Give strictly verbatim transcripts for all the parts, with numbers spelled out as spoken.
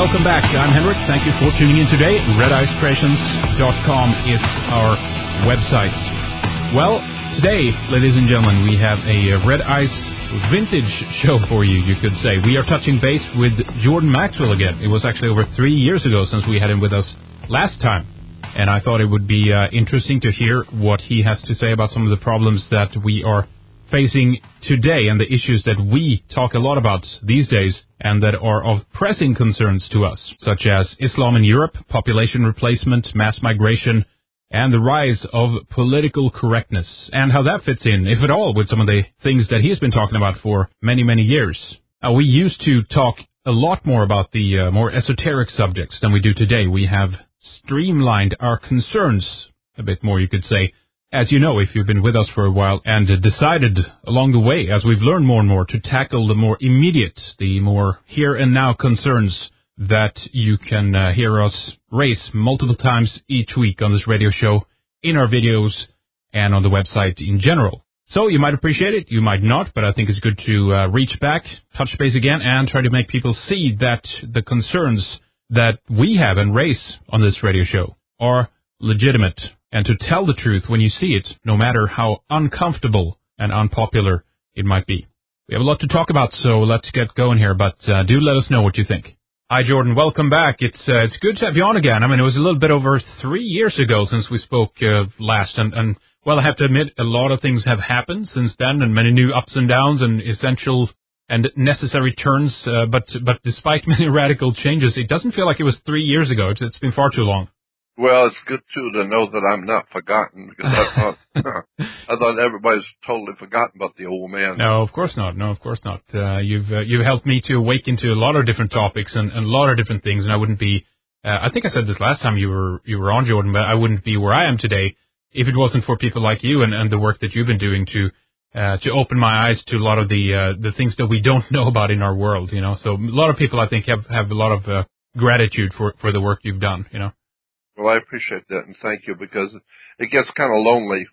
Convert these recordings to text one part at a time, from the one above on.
Welcome back. I'm Henrik. Thank you for tuning in today. red ice creations dot com is our website. Well, today, ladies and gentlemen, we have a Red Ice vintage show for you, you could say. We are touching base with Jordan Maxwell again. It was actually over three years ago since we had him with us last time. And I thought it would be uh, interesting to hear what he has to say about some of the problems that we are facing today and the issues that we talk a lot about these days and that are of pressing concerns to us, such as Islam in Europe, population replacement, mass migration, and the rise of political correctness, and how that fits in, if at all, with some of the things that he's been talking about for many, many years. Uh, we used to talk a lot more about the uh, more esoteric subjects than we do today. We have streamlined our concerns a bit more, you could say, as you know, if you've been with us for a while, and decided along the way, as we've learned more and more, to tackle the more immediate, the more here and now concerns that you can uh, hear us raise multiple times each week on this radio show, in our videos, and on the website in general. So you might appreciate it, you might not, but I think it's good to uh, reach back, touch base again, and try to make people see that the concerns that we have and raise on this radio show are legitimate, and to tell the truth when you see it, no matter how uncomfortable and unpopular it might be. We have a lot to talk about, so let's get going here, but uh, do let us know what you think. Hi, Jordan. Welcome back. It's uh, it's good to have you on again. I mean, it was a little bit over three years ago since we spoke uh, last, and, and, well, I have to admit, a lot of things have happened since then, and many new ups and downs and essential and necessary turns, uh, but but despite many radical changes, it doesn't feel like it was three years ago. It's, it's been far too long. Well, it's good, too, to know that I'm not forgotten, because I thought I thought everybody's totally forgotten about the old man. No, of course not. No, of course not. Uh, you've uh, you've helped me to awaken to a lot of different topics and, and a lot of different things, and I wouldn't be, uh, I think I said this last time you were you were on, Jordan, but I wouldn't be where I am today if it wasn't for people like you and, and the work that you've been doing to uh, to open my eyes to a lot of the uh, the things that we don't know about in our world, you know. So a lot of people, I think, have, have a lot of uh, gratitude for, for the work you've done, you know. Well, I appreciate that, and thank you, because it gets kind of lonely.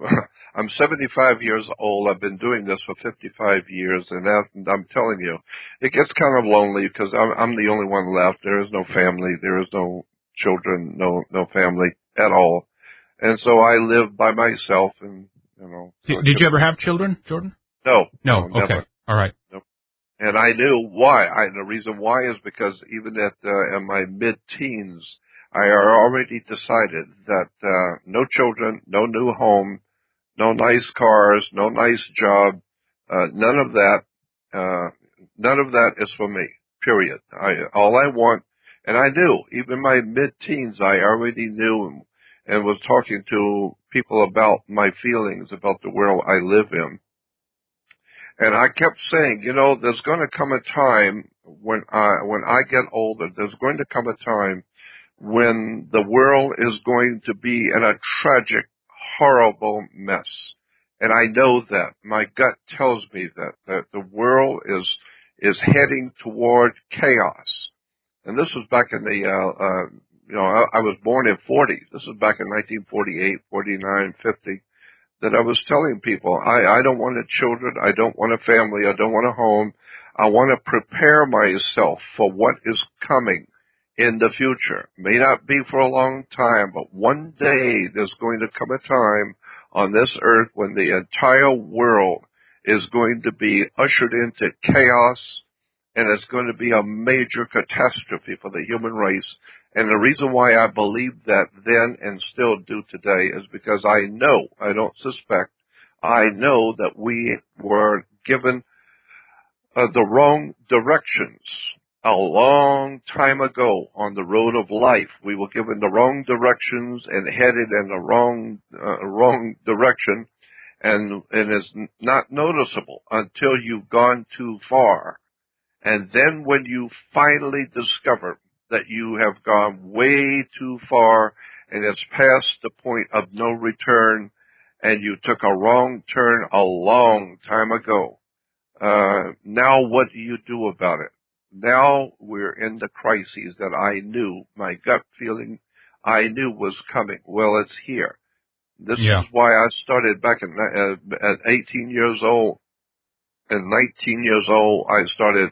I'm seventy-five years old. I've been doing this for fifty-five years, and I'm telling you, it gets kind of lonely because I'm, I'm the only one left. There is no family. There is no children, no no family at all. And so I live by myself, and, you know. Did, did you ever have children, Jordan? No. No, no okay. Never. All right. No. And I knew why. I, the reason why is because even at uh, in my mid-teens, I already decided that uh, no children, no new home, no nice cars, no nice job, uh, none of that, uh, none of that is for me, period. I, all I want, and I knew, even my mid-teens, I already knew and, and was talking to people about my feelings about the world I live in. And I kept saying, you know, there's going to come a time when I, when I get older, there's going to come a time when the world is going to be in a tragic, horrible mess. And I know that. My gut tells me that, that the world is, is heading toward chaos. And this was back in the, uh, uh, you know, I, I was born in forty. This was back in nineteen forty-eight, forty-nine, fifty, that I was telling people, I, I don't want a children. I don't want a family. I don't want a home. I want to prepare myself for what is coming in the future. May not be for a long time, but one day there's going to come a time on this earth when the entire world is going to be ushered into chaos, and it's going to be a major catastrophe for the human race. And the reason why I believe that then and still do today is because I know, I don't suspect, I know that we were given uh, the wrong directions. A long time ago on the road of life, we were given the wrong directions and headed in the wrong uh, wrong direction, and, and it's not noticeable until you've gone too far. And then when you finally discover that you have gone way too far and it's past the point of no return, and you took a wrong turn a long time ago, uh, now what do you do about it? Now we're in the crises that I knew, my gut feeling, I knew was coming. Well, it's here. This yeah. is why I started back in, uh, at eighteen years old. At nineteen years old, I started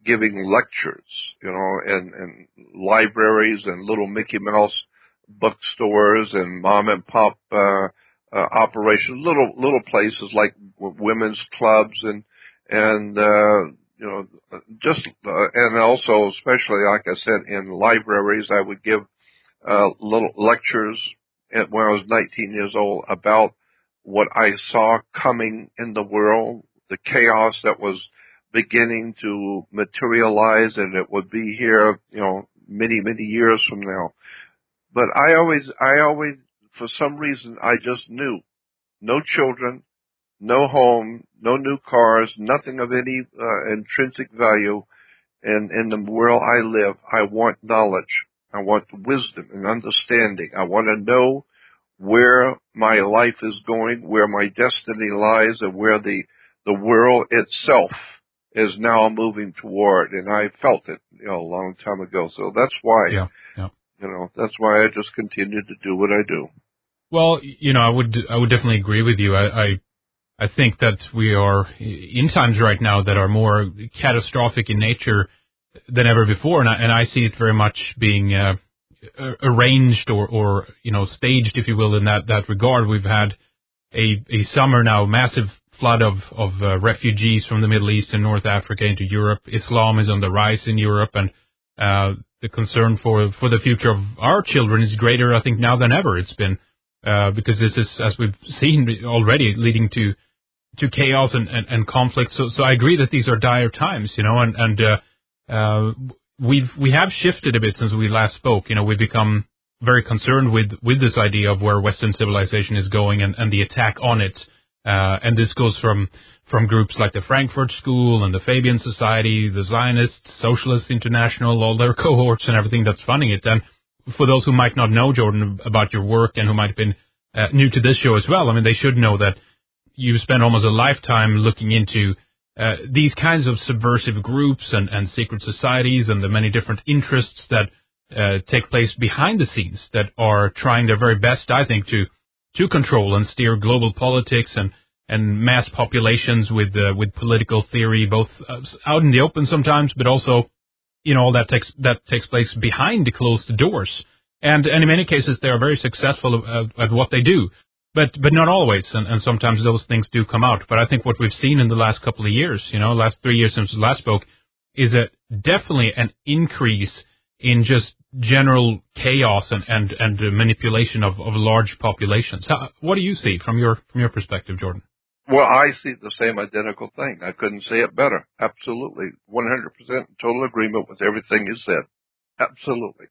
giving lectures, you know, in, in libraries and little Mickey Mouse bookstores and mom and pop uh, uh, operations, little little places like w- women's clubs and and uh, you know just uh, and also especially like I said in libraries, I would give uh, little lectures at, when I was nineteen years old about what I saw coming in the world, the chaos that was beginning to materialize, and it would be here, you know, many many years from now. But I always, I always, for some reason, I just knew no children, no home, no new cars, nothing of any uh, intrinsic value. And in the world I live, I want knowledge. I want wisdom and understanding. I want to know where my life is going, where my destiny lies, and where the the world itself is now moving toward. And I felt it, you know, a long time ago. So that's why. Yeah. Yeah. You know, that's why I just continue to do what I do. Well, you know, I would I would definitely agree with you. I, I I think that we are in times right now that are more catastrophic in nature than ever before, and I, and I see it very much being uh, arranged or, or you know staged, if you will, in that, that regard. We've had a a summer now, massive flood of of uh, refugees from the Middle East and North Africa into Europe. Islam is on the rise in Europe, and uh, the concern for for the future of our children is greater, I think, now than ever it's been, uh, because this is, as we've seen already, leading to to chaos and, and, and conflict. So so I agree that these are dire times, you know, and and uh, uh, we've we have shifted a bit since we last spoke. You know, we've become very concerned with with this idea of where Western civilization is going and, and the attack on it. Uh, and this goes from from groups like the Frankfurt School and the Fabian Society, the Zionists, Socialist International, all their cohorts and everything that's funding it. And for those who might not know, Jordan, about your work and who might have been uh, new to this show as well, I mean, they should know that you spent almost a lifetime looking into uh, these kinds of subversive groups and, and secret societies and the many different interests that uh, take place behind the scenes that are trying their very best, I think, to to control and steer global politics and, and mass populations with uh, with political theory, both uh, out in the open sometimes, but also, you know, all that takes that takes place behind the closed doors. And, and in many cases, they are very successful at, at what they do, but but not always. And, and sometimes those things do come out. But I think what we've seen in the last couple of years, you know, last three years since we last spoke, is a definitely an increase in just general chaos and and, and uh, manipulation of, of large populations. How, what do you see from your from your perspective, Jordan? Well, I see the same identical thing. I couldn't say it better. Absolutely. one hundred percent total agreement with everything you said. Absolutely.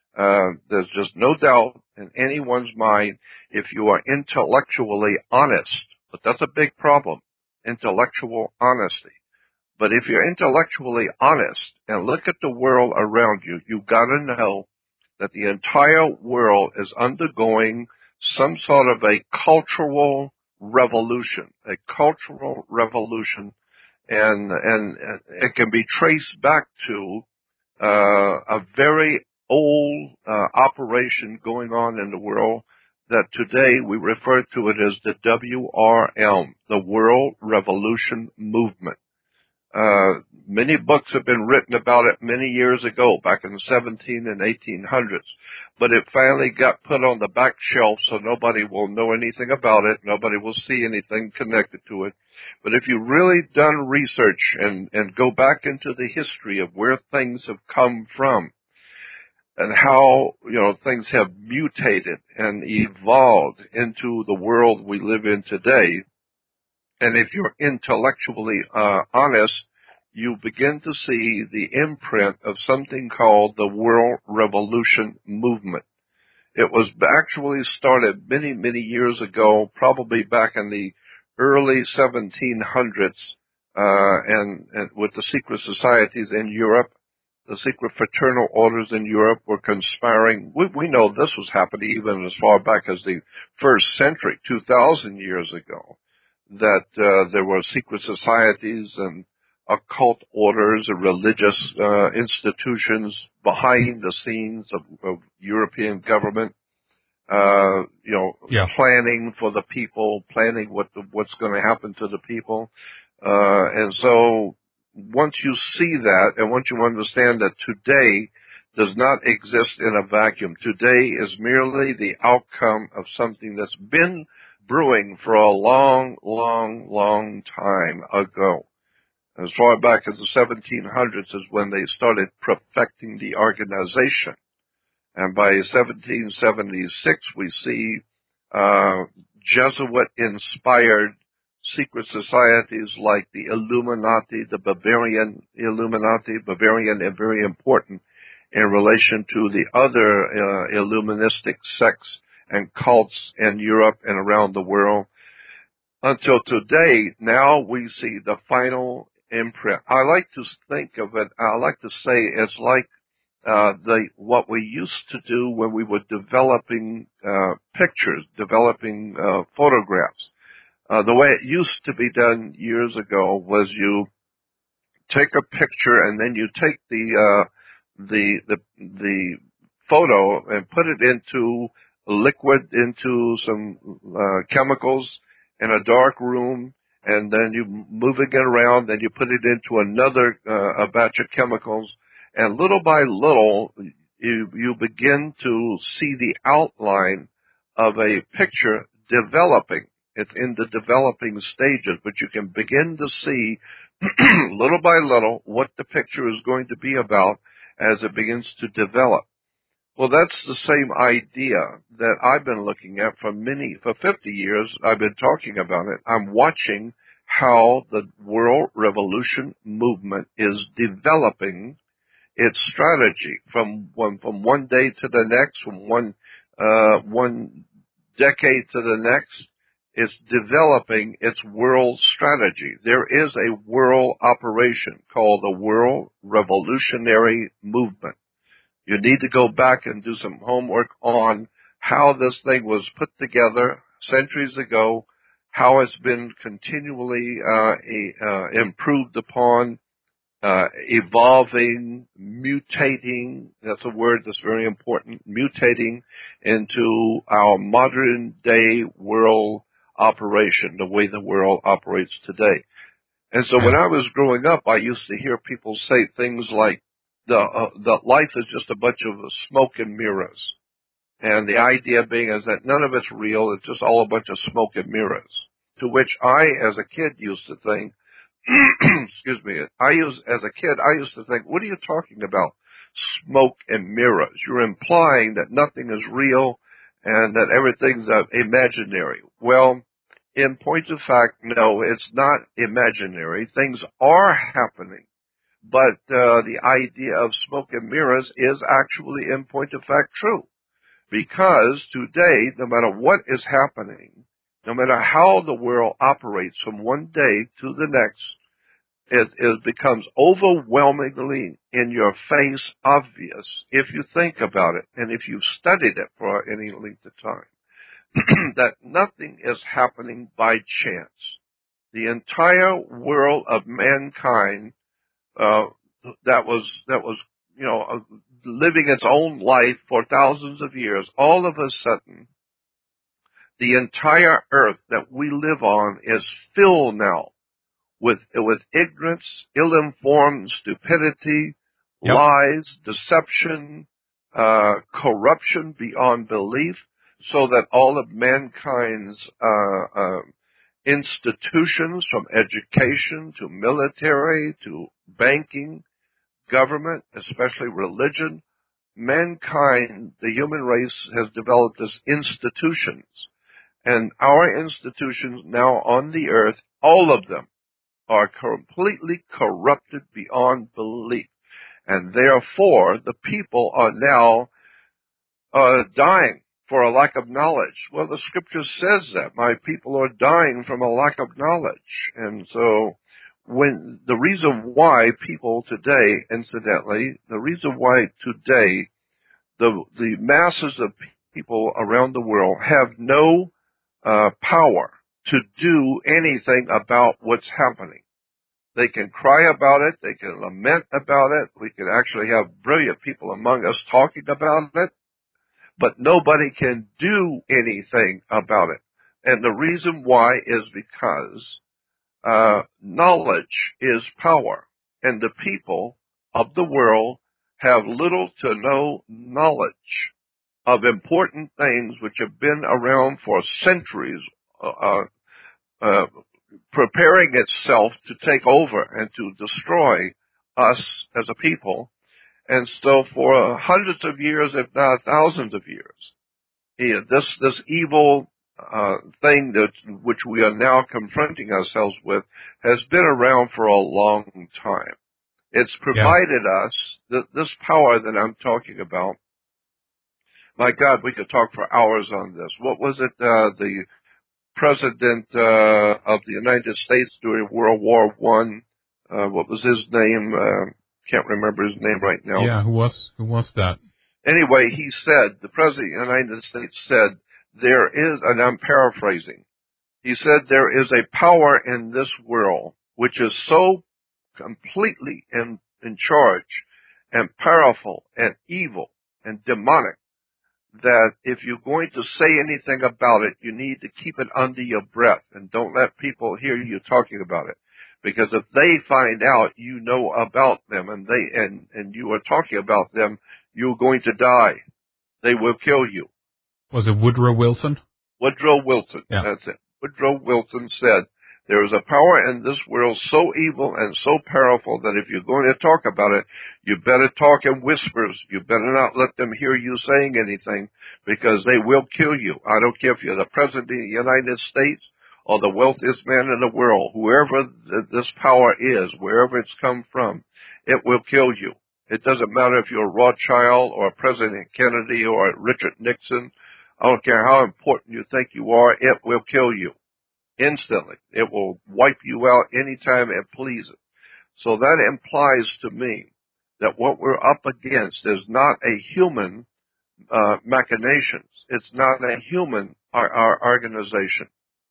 Uh, there's just no doubt in anyone's mind if you are intellectually honest, but that's a big problem, intellectual honesty. But if you're intellectually honest and look at the world around you, you've got to know that the entire world is undergoing some sort of a cultural revolution, a cultural revolution, and and, and it can be traced back to uh, a very old uh, operation going on in the world that today we refer to it as the W R M, the World Revolution Movement. Uh, many books have been written about it many years ago, back in the seventeen and eighteen hundreds, but it finally got put on the back shelf so nobody will know anything about it, nobody will see anything connected to it. But if you've really done research and, and go back into the history of where things have come from and how, you know, things have mutated and evolved into the world we live in today, and if you're intellectually uh, honest, you begin to see the imprint of something called the World Revolution Movement. It was actually started many, many years ago, probably back in the early seventeen hundreds, uh, and, and with the secret societies in Europe. The secret fraternal orders in Europe were conspiring. We, we know this was happening even as far back as the first century, two thousand years ago. That uh, there were secret societies and occult orders and religious uh, institutions behind the scenes of, of European government, uh, you know, Yeah. planning for the people, planning what the, what's going to happen to the people. Uh, and so once you see that, and once you understand that today does not exist in a vacuum, today is merely the outcome of something that's been brewing for a long, long, long time ago. As far back as the seventeen hundreds is when they started perfecting the organization. And by seventeen seventy-six, we see uh, Jesuit-inspired secret societies like the Illuminati, the Bavarian Illuminati. Bavarian is very important in relation to the other uh, Illuministic sects and cults in Europe and around the world. Until today, now we see the final imprint. I like to think of it, I like to say it's like uh, the what we used to do when we were developing uh, pictures, developing uh, photographs. Uh, the way it used to be done years ago was you take a picture and then you take the uh, the the the photo and put it into liquid, into some uh, chemicals in a dark room, and then you move it around, then you put it into another uh, a batch of chemicals, and little by little you you begin to see the outline of a picture developing. It's in the developing stages, but you can begin to see little by little what the picture is going to be about as it begins to develop. Well, that's the same idea that I've been looking at for many, for fifty years. I've been talking about it. I'm watching how the world revolution movement is developing its strategy from one, from one day to the next, from one, uh, one decade to the next. It's developing its world strategy. There is a world operation called the World Revolutionary Movement. You need to go back and do some homework on how this thing was put together centuries ago, how it's been continually uh, uh, improved upon, uh, evolving, mutating. That's a word that's very important, mutating into our modern day world operation, the way the world operates today. And so when I was growing up, I used to hear people say things like, the, uh, the life is just a bunch of smoke and mirrors. And the idea being is that none of it's real, it's just all a bunch of smoke and mirrors. To which I, as a kid, used to think, excuse me, I used, as a kid, I used to think, what are you talking about? Smoke and mirrors. You're implying that nothing is real and that everything's uh, imaginary. Well, in point of fact, no, it's not imaginary. Things are happening. But uh, the idea of smoke and mirrors is actually, in point of fact, true. Because today, no matter what is happening, no matter how the world operates from one day to the next, it, it becomes overwhelmingly in your face obvious if you think about it and if you've studied it for any length of time, that nothing is happening by chance. The entire world of mankind uh, that was, that was, you know, uh, living its own life for thousands of years, all of a sudden, the entire earth that we live on is filled now with, with ignorance, ill-informed stupidity, yep. lies, deception, uh, corruption beyond belief, so that all of mankind's, uh, uh, institutions, from education to military to banking, government, especially religion, mankind, the human race, has developed as institutions. And our institutions now on the earth, all of them, are completely corrupted beyond belief. And therefore, the people are now uh, dying for a lack of knowledge. Well, the scripture says that. My people are dying from a lack of knowledge. And so, when the reason why people today, incidentally, the reason why today the the masses of people around the world have no uh, power to do anything about what's happening. They can cry about it. They can lament about it. We can actually have brilliant people among us talking about it. But nobody can do anything about it. And the reason why is because uh knowledge is power. and the people of the world have little to no knowledge of important things which have been around for centuries, uh, uh, preparing itself to take over and to destroy us as a people. And so for hundreds of years, if not thousands of years, yeah, this this evil uh, thing that which we are now confronting ourselves with has been around for a long time. It's provided yeah. us th- this power that I'm talking about. My God, we could talk for hours on this. What was it? Uh, the president uh, of the United States during World War One. Uh, what was his name? Uh, can't remember his name right now. Yeah, who was who was that? Anyway, he said, the President of the United States said, there is, and I'm paraphrasing, he said there is a power in this world which is so completely in, in charge and powerful and evil and demonic that if you're going to say anything about it, you need to keep it under your breath and don't let people hear you talking about it. Because if they find out you know about them and they and, and you are talking about them, you're going to die. They will kill you. Was it Woodrow Wilson? Woodrow Wilson. Yeah. That's it. Woodrow Wilson said, there is a power in this world so evil and so powerful that if you're going to talk about it, you better talk in whispers. You better not let them hear you saying anything because they will kill you. I don't care if you're the President of the United States or the wealthiest man in the world. Whoever th- this power is, wherever it's come from, it will kill you. It doesn't matter if you're Rothschild or President Kennedy or Richard Nixon. I don't care how important you think you are, it will kill you instantly. It will wipe you out anytime it pleases. So that implies to me that what we're up against is not a human uh, machinations. It's not a human our, our organization.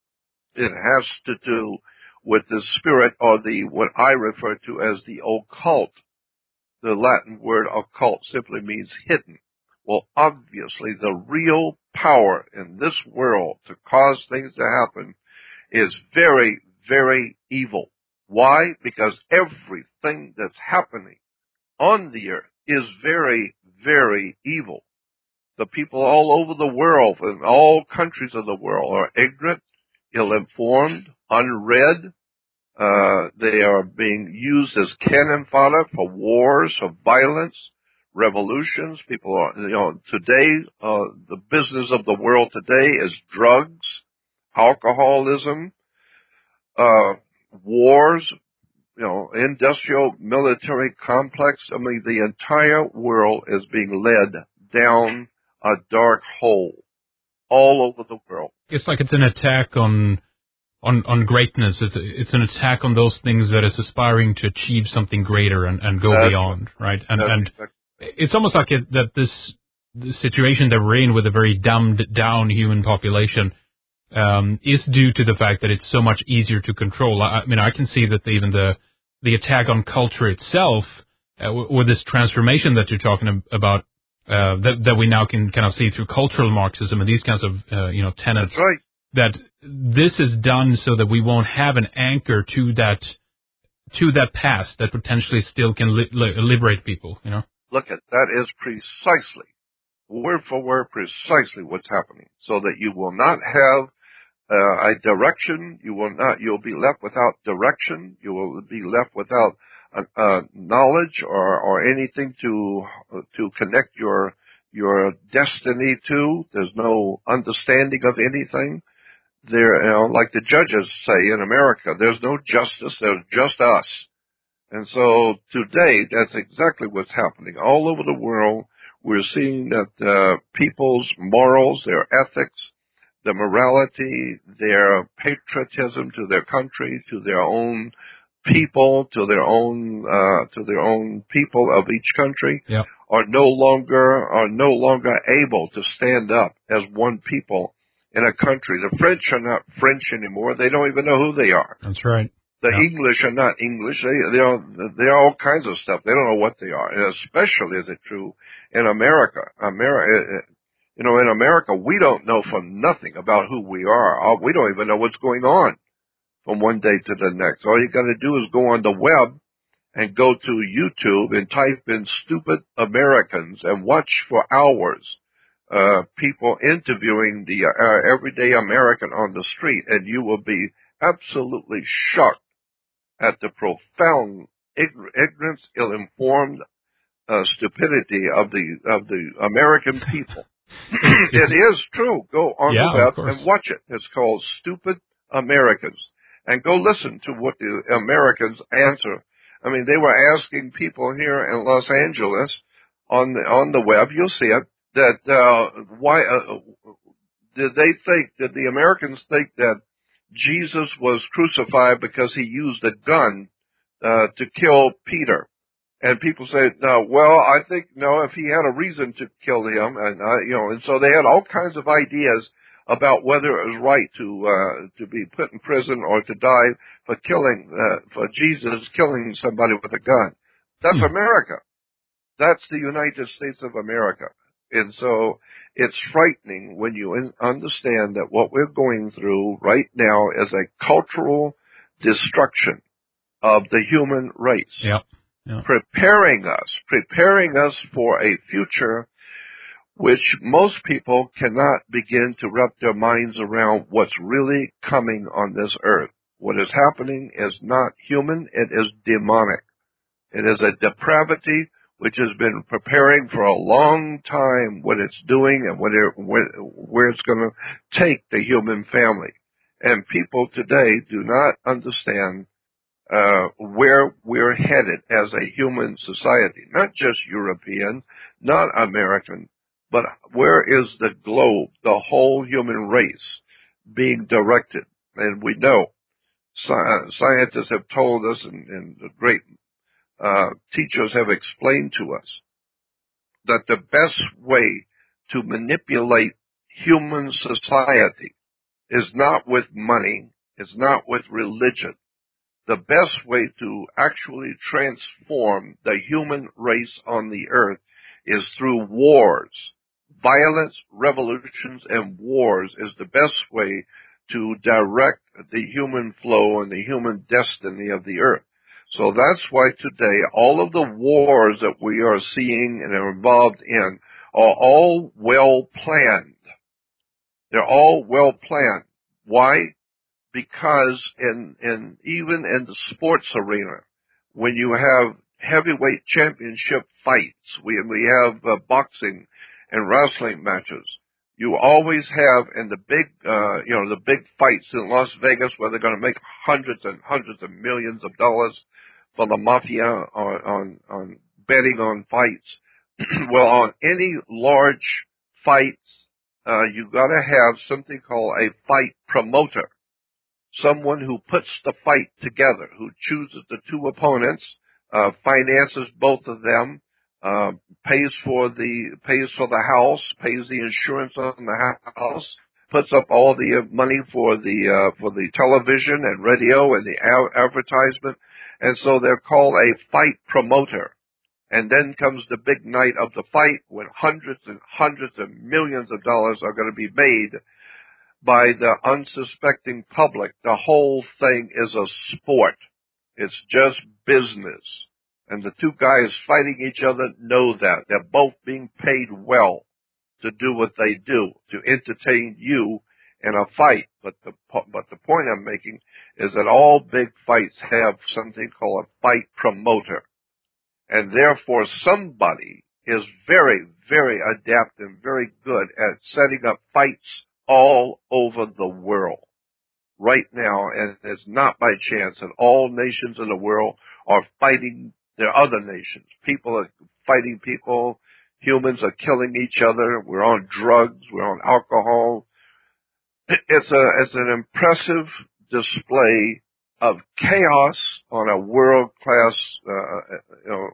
It has to do with the spirit or the what I refer to as the occult. The Latin word occult simply means hidden. Well, obviously, the real power in this world to cause things to happen is very, very evil. Why? Because everything that's happening on the earth is very, very evil. The people all over the world, in all countries of the world, are ignorant, ill-informed, unread. Uh, they are being used as cannon fodder for wars, for violence, revolutions. People are, you know, today, uh, the business of the world today is drugs, alcoholism, uh, wars, you know, industrial military complex. I mean, the entire world is being led down a dark hole all over the world. It's like it's an attack on on on greatness. It's it's an attack on those things that is aspiring to achieve something greater and, and go That's beyond, right? And That's and exactly. It's almost like it, that this the situation that we're in with a very dumbed down human population um, is due to the fact that it's so much easier to control. I, I mean, I can see that the, even the the attack on culture itself, uh, or this transformation that you're talking about, uh, that that we now can kind of see through cultural Marxism and these kinds of uh, you know tenets. That's right. That this is done so that we won't have an anchor to that to that past that potentially still can li- li- liberate people. You know. Look at that is precisely, word for word, precisely what's happening. So that you will not have uh, a direction. You will not. You'll be left without direction. You will be left without uh, uh, knowledge or or anything to uh, to connect your your destiny to. There's no understanding of anything. There, you know, like the judges say in America, there's no justice. There's just us. And so today, that's exactly what's happening. All over the world, we're seeing that uh, people's morals, their ethics, their morality, their patriotism to their country, to their own people, to their own uh, to their own people of each country, yep. are no longer are no longer able to stand up as one people in a country. The French are not French anymore. They don't even know who they are. That's right. The yeah. English are not English. They, they are, they're all kinds of stuff. They don't know what they are. And especially is it true in America. America, you know, in America, we don't know for nothing about who we are. We don't even know what's going on from one day to the next. All you got to do is go on the web and go to YouTube and type in stupid Americans and watch for hours uh, people interviewing the uh, everyday American on the street, and you will be absolutely shocked at the profound ign- ignorance, ill-informed uh, stupidity of the of the American people. It is true. Go on yeah, the web and watch it. It's called Stupid Americans. And go listen to what the Americans answer. I mean, they were asking people here in Los Angeles on the on the web, you'll see it, that uh, why uh, did they think, did the Americans think that Jesus was crucified because he used a gun uh, to kill Peter? And people say, no, well, I think, no, if he had a reason to kill him, and, uh, you know, and so they had all kinds of ideas about whether it was right to, uh, to be put in prison or to die for killing, uh, for Jesus killing somebody with a gun. That's hmm. America. That's the United States of America. And so it's frightening when you in, understand that what we're going through right now is a cultural destruction of the human race. Yep. Yep. Preparing us, preparing us for a future which most people cannot begin to wrap their minds around what's really coming on this earth. What is happening is not human, it is demonic. It is a depravity which has been preparing for a long time what it's doing and what it, where it's going to take the human family. And people today do not understand Uh, where we're headed as a human society, not just European, not American, but where is the globe, the whole human race being directed? And we know, sci- scientists have told us, and, and the great uh, teachers have explained to us, that the best way to manipulate human society is not with money, is not with religion. The best way to actually transform the human race on the earth is through wars. Violence, revolutions, and wars is the best way to direct the human flow and the human destiny of the earth. So that's why today all of the wars that we are seeing and are involved in are all well planned. They're all well planned. Why? Because in, in, even in the sports arena, when you have heavyweight championship fights, we, we have uh, boxing and wrestling matches, you always have in the big, uh, you know, the big fights in Las Vegas where they're going to make hundreds and hundreds of millions of dollars for the mafia on, on, on betting on fights. Well, on any large fights, uh, you've got to have something called a fight promoter. Someone who puts the fight together, who chooses the two opponents, uh, finances both of them, uh, pays for the, pays for the house, pays the insurance on the house, puts up all the money for the, uh, for the television and radio and the a- advertisement. And so they're called a fight promoter. And then comes the big night of the fight when hundreds and hundreds of millions of dollars are going to be made by the unsuspecting public. The whole thing is a sport. It's just business. And the two guys fighting each other know that. They're both being paid well to do what they do, to entertain you in a fight. But the, but the point I'm making is that all big fights have something called a fight promoter. And therefore somebody is very, very adept and very good at setting up fights all over the world right now, and it's not by chance that all nations in the world are fighting their other nations. People are fighting people. Humans are killing each other. We're on drugs. We're on alcohol. It's a, it's an impressive display of chaos on a world-class, uh, you know,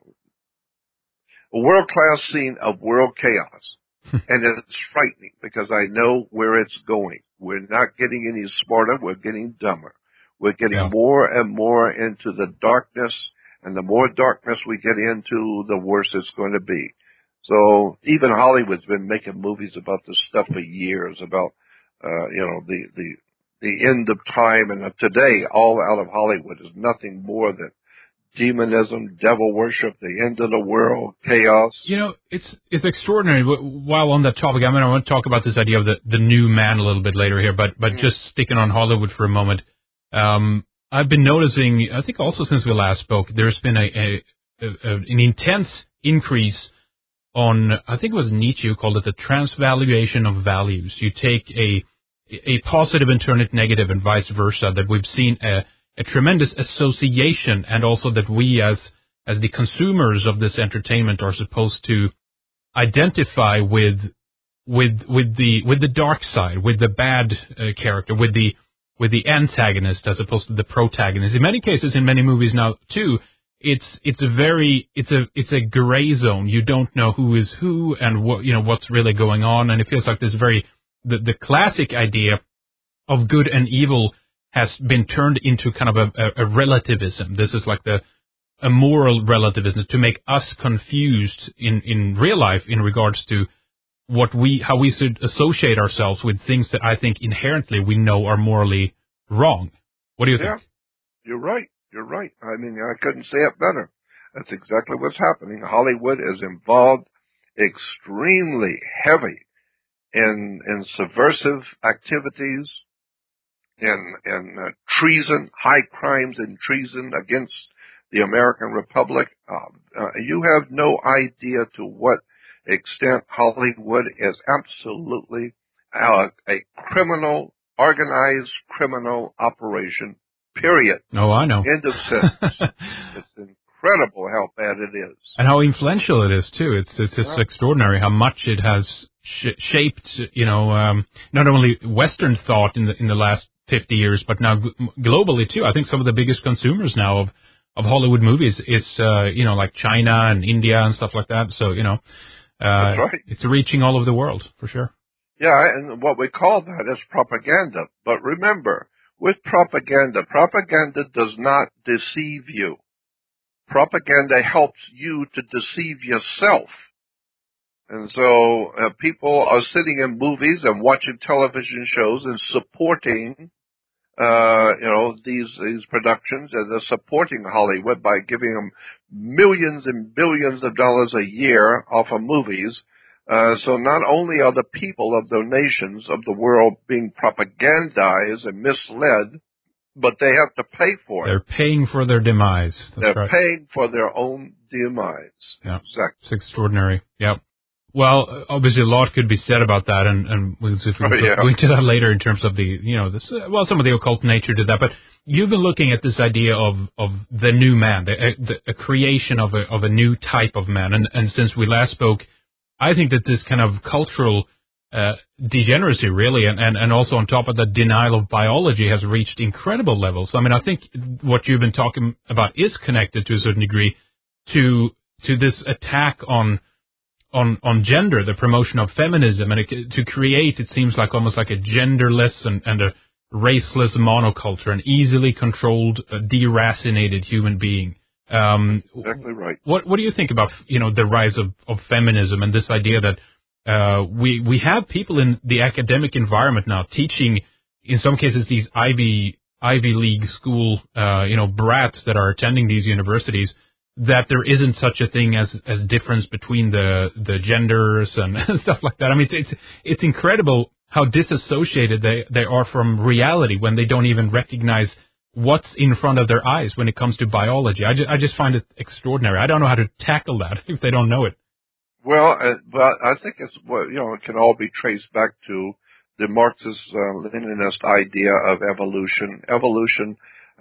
a world-class scene of world chaos. And it's frightening because I know where it's going. We're not getting any smarter. We're getting dumber. We're getting Yeah. more and more into the darkness, and the more darkness we get into, the worse it's going to be. So even Hollywood's been making movies about this stuff for years, about, uh, you know, the, the, the end of time. And today, all out of Hollywood is nothing more than demonism, devil worship, the end of the world, chaos. You know, it's it's extraordinary. While on that topic, I mean, I want to talk about this idea of the, the new man a little bit later here, but but mm. just sticking on Hollywood for a moment. Um, I've been noticing, I think also since we last spoke, there's been a, a, a an intense increase on, I think it was Nietzsche who called it the transvaluation of values. You take a a positive and turn it negative and vice versa, that we've seen a, a tremendous association, and also that we as as the consumers of this entertainment are supposed to identify with with with the with the dark side, with the bad uh, character, with the with the antagonist as opposed to the protagonist. In many cases, in many movies now too, it's it's a very it's a it's a gray zone. You don't know who is who and what you know what's really going on, and it feels like this very the the classic idea of good and evil has been turned into kind of a, a, a relativism. This is like the a moral relativism to make us confused in, in real life in regards to what we how we should associate ourselves with things that I think inherently we know are morally wrong. What do you yeah, think? You're right. You're right. I mean, I couldn't say it better. That's exactly what's happening. Hollywood is involved extremely heavy in in subversive activities, in in uh, treason, high crimes and treason against the American Republic. Uh, uh, you have no idea to what extent Hollywood is absolutely uh, a criminal, organized criminal operation, period. Oh, I know. End of sentence. It's incredible how bad it is. And how influential it is, too. It's it's just yeah. extraordinary how much it has sh- shaped, you know, um, not only Western thought in the in the last fifty years, but now g- globally, too. I think some of the biggest consumers now of of Hollywood movies is, uh, you know, like China and India and stuff like that. So, you know, uh, That's right. It's reaching all over the world, for sure. Yeah, and what we call that is propaganda. But remember, with propaganda, propaganda does not deceive you. Propaganda helps you to deceive yourself. And so uh, people are sitting in movies and watching television shows and supporting Uh, you know, these, these productions, and they're supporting Hollywood by giving them millions and billions of dollars a year off of movies. Uh, so not only are the people of the nations of the world being propagandized and misled, but they have to pay for it. They're paying for their demise. That's They're right. paying for their own demise. Yeah. Exactly. It's extraordinary. Yep. Well, obviously a lot could be said about that, and, and we'll see if we can oh, yeah. go into that later in terms of the, you know, this, well, some of the occult nature to that. But you've been looking at this idea of, of the new man, the, the a creation of a of a new type of man. And, and since we last spoke, I think that this kind of cultural uh, degeneracy, really, and, and, and also on top of the denial of biology has reached incredible levels. I mean, I think what you've been talking about is connected to a certain degree to to this attack on on on gender, the promotion of feminism, and it, to create, it seems like almost like a genderless and, and a raceless monoculture, an easily controlled, uh, deracinated human being. Um, exactly right. What what do you think about, you know, the rise of, of feminism and this idea that uh, we we have people in the academic environment now teaching, in some cases, these Ivy Ivy League school, uh, you know, brats that are attending these universities, that there isn't such a thing as as difference between the the genders and stuff like that. I mean, it's it's, it's incredible how disassociated they, they are from reality when they don't even recognize what's in front of their eyes when it comes to biology. I just, I just find it extraordinary. I don't know how to tackle that if they don't know it. Well, uh, but I think it's, well, you know, it can all be traced back to the Marxist, uh, Leninist idea of evolution. Evolution,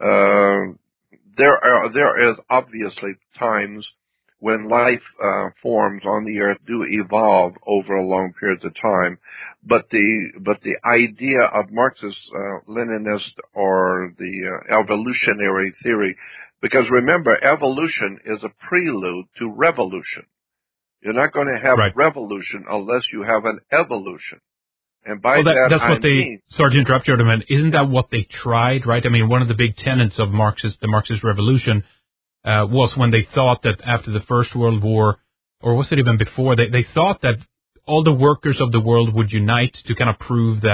uh, There are there is obviously times when life uh, forms on the earth do evolve over a long period of time, but the but the idea of Marxist uh, Leninist or the uh, evolutionary theory, because remember, evolution is a prelude to revolution. You're not going to have right. revolution unless you have an evolution. And by well, that, that, that's I what they, mean, sorry to interrupt you, man. Isn't that what they tried, right? I mean, one of the big tenets of Marxist, the Marxist revolution, uh, was when they thought that after the First World War, or was it even before, they, they thought that all the workers of the world would unite to kind of prove that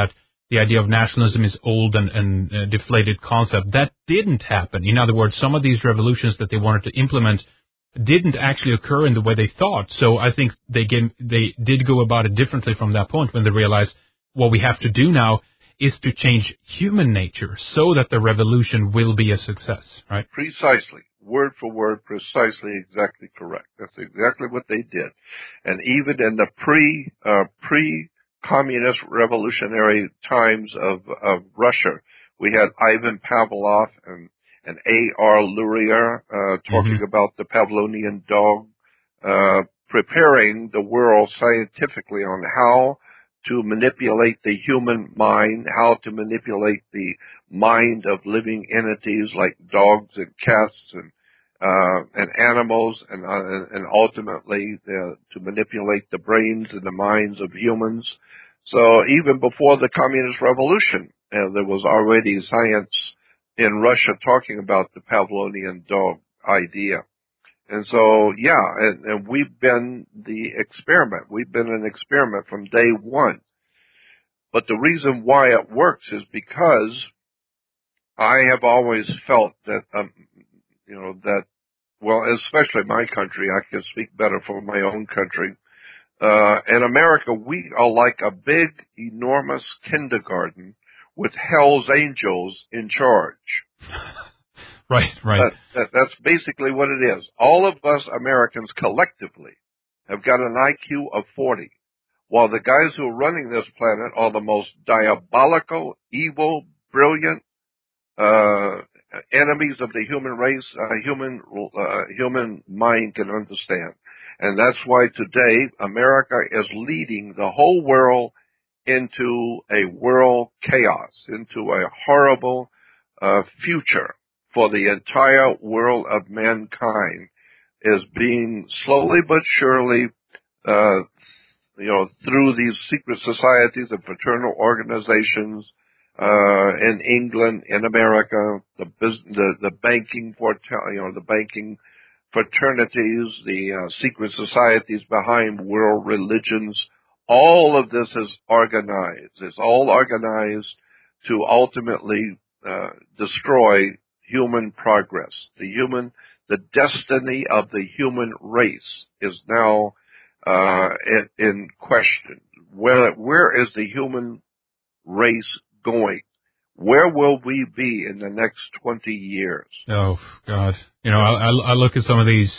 the idea of nationalism is old and, and uh, deflated concept. That didn't happen. In other words, some of these revolutions that they wanted to implement didn't actually occur in the way they thought. So I think they gave, they did go about it differently from that point when they realized what we have to do now is to change human nature so that the revolution will be a success, right? Precisely. Word for word, precisely, exactly correct. That's exactly what they did. And even in the pre, uh, pre-communist revolutionary times of, of Russia, we had Ivan Pavlov and, and A R Luria, uh, talking mm-hmm. about the Pavlovian dog, uh, preparing the world scientifically on how to manipulate the human mind, how to manipulate the mind of living entities like dogs and cats and uh and animals, and uh, and ultimately uh, to manipulate the brains and the minds of humans. So even before the Communist Revolution, uh, there was already science in Russia talking about the Pavlovian dog idea. And so, yeah, and, and we've been the experiment. We've been an experiment from day one. But the reason why it works is because I have always felt that, um, you know, that, well, especially my country, I can speak better for my own country. Uh, in America, we are like a big, enormous kindergarten with Hell's Angels in charge. Right, right. That, that, that's basically what it is. All of us Americans collectively have got an I Q of forty, while the guys who are running this planet are the most diabolical, evil, brilliant uh enemies of the human race, uh, human uh, human mind can understand. And that's why today America is leading the whole world into a world chaos, into a horrible uh, future for the entire world of mankind is being slowly but surely, uh, you know, through these secret societies and fraternal organizations, uh, in England, in America, the business, the, the banking, you know, the banking fraternities, the uh, secret societies behind world religions, all of this is organized. It's all organized to ultimately uh, destroy human progress. The human, the destiny of the human race is now uh, in, in question. Where, where is the human race going? Where will we be in the next twenty years? Oh, God. You know, I, I look at some of these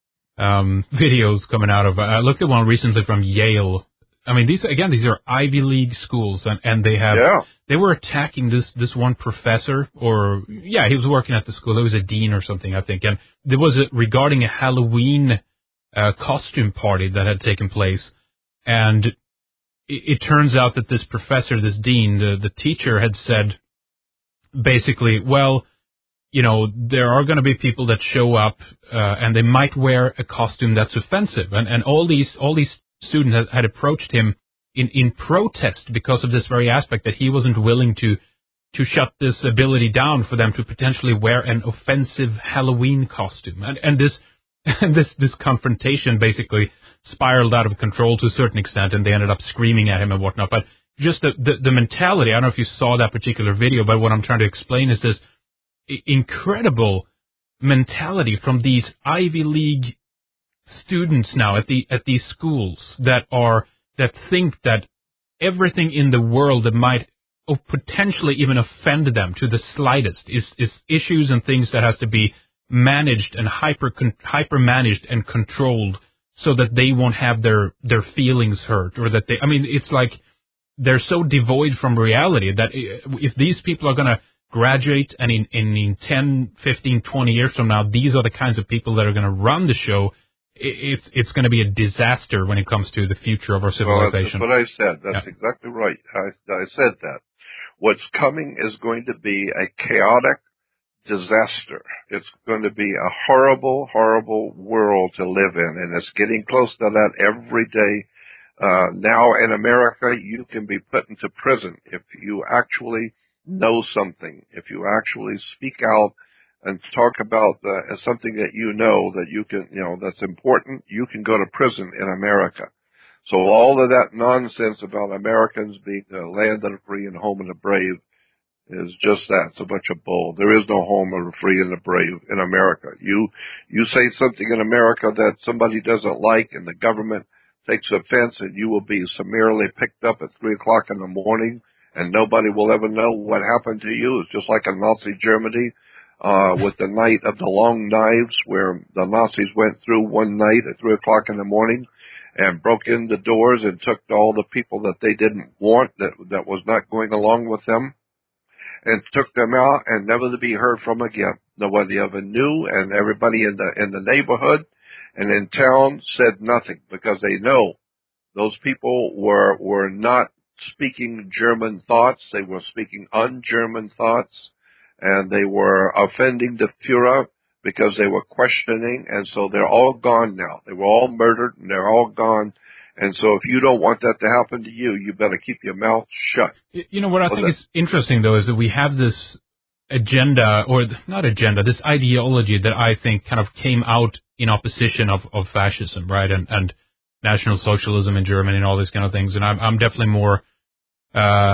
um, videos coming out of, I looked at one recently from Yale. I mean, these, again, these are Ivy League schools, and, and they have, yeah. they were attacking this, this one professor, or, yeah, he was working at the school. There was a dean or something, I think, and there was a, regarding a Halloween uh, costume party that had taken place, and it, it turns out that this professor, this dean, the, the teacher had said, basically, well, you know, there are going to be people that show up, uh, and they might wear a costume that's offensive. And, and all these, all these students had, had approached him in, in protest because of this very aspect that he wasn't willing to, to shut this ability down for them to potentially wear an offensive Halloween costume. And, and this, and this, this confrontation basically spiraled out of control to a certain extent, and they ended up screaming at him and whatnot. But just the, the, the mentality, I don't know if you saw that particular video, but what I'm trying to explain is this incredible mentality from these Ivy League students now at the at these schools that are that think that everything in the world that might oh, potentially even offend them to the slightest is is issues and things that has to be managed and hyper hyper managed and controlled so that they won't have their their feelings hurt, or that they I mean it's like they're so devoid from reality that if these people are going to graduate and in, in, in ten, fifteen, twenty years from now, these are the kinds of people that are going to run the show, it's it's going to be a disaster when it comes to the future of our civilization. Well, that's what I said. That's yeah. exactly right. I, I said that. What's coming is going to be a chaotic disaster. It's going to be a horrible, horrible world to live in, and it's getting close to that every day. Uh, now in America, you can be put into prison if you actually know something, if you actually speak out and talk about uh, something that you know that you can, you know, that's important, you can go to prison in America. So all of that nonsense about Americans being the land of the free and home of the brave is just that. It's a bunch of bull. There is no home of the free and the brave in America. You, you say something in America that somebody doesn't like and the government takes offense, and you will be summarily picked up at three o'clock in the morning, and nobody will ever know what happened to you. It's just like in Nazi Germany, uh, with the night of the long knives, where the Nazis went through one night at three o'clock in the morning and broke in the doors and took all the people that they didn't want, that, that was not going along with them, and took them out and never to be heard from again. Nobody ever knew, and everybody in the, in the neighborhood and in town said nothing, because they know those people were, were not speaking German thoughts. They were speaking un-German thoughts, and they were offending the Führer because they were questioning, and so they're all gone now. They were all murdered, and they're all gone. And so if you don't want that to happen to you, you better keep your mouth shut. You know, what I well, think is interesting, though, is that we have this agenda, or not agenda, this ideology that I think kind of came out in opposition of, of fascism, right, and, and National Socialism in Germany and all these kind of things. And I'm, I'm definitely more, uh,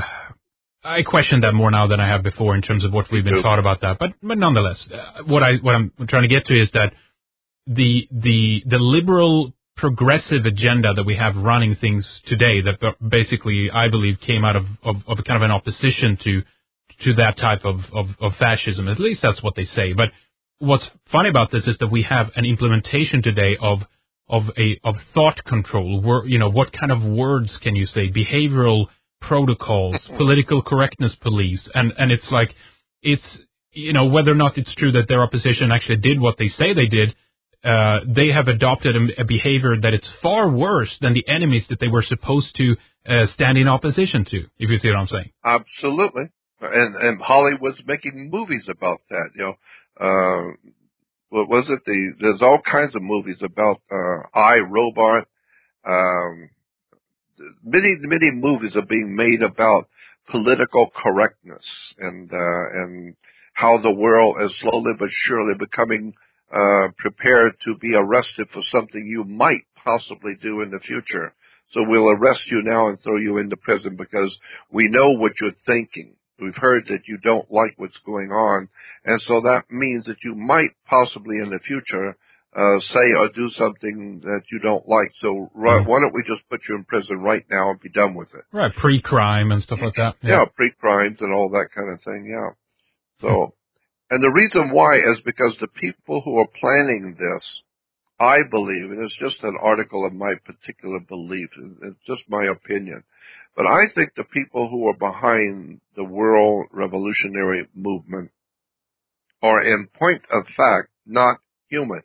I question that more now than I have before in terms of what we've been taught about that. But, but nonetheless, uh, what I, what I'm trying to get to is that the, the, the liberal progressive agenda that we have running things today, that basically I believe came out of, of, of kind of an opposition to, to that type of, of, of fascism. At least that's what they say. But what's funny about this is that we have an implementation today of, of a, of thought control. Where, you know, what kind of words can you say? Behavioral protocols, political correctness police. And, and it's like, it's, you know, whether or not it's true that their opposition actually did what they say they did, uh, they have adopted a, a behavior that is far worse than the enemies that they were supposed to uh, stand in opposition to, if you see what I'm saying. Absolutely. And, and Hollywood's making movies about that, you know. Uh, what was it? The, there's all kinds of movies about, uh, I, Robot. Um, many, many movies are being made about political correctness and, uh, and how the world is slowly but surely becoming, uh, prepared to be arrested for something you might possibly do in the future. So we'll arrest you now and throw you into prison because we know what you're thinking. We've heard that you don't like what's going on, and so that means that you might possibly in the future uh, say or do something that you don't like. So right, why don't we just put you in prison right now and be done with it? Right, pre-crime and stuff like that. Yeah, yeah pre-crimes and all that kind of thing, yeah. So, and the reason why is because the people who are planning this, I believe, and it's just an article of my particular belief, it's just my opinion, but I think the people who are behind the world revolutionary movement are in point of fact not human.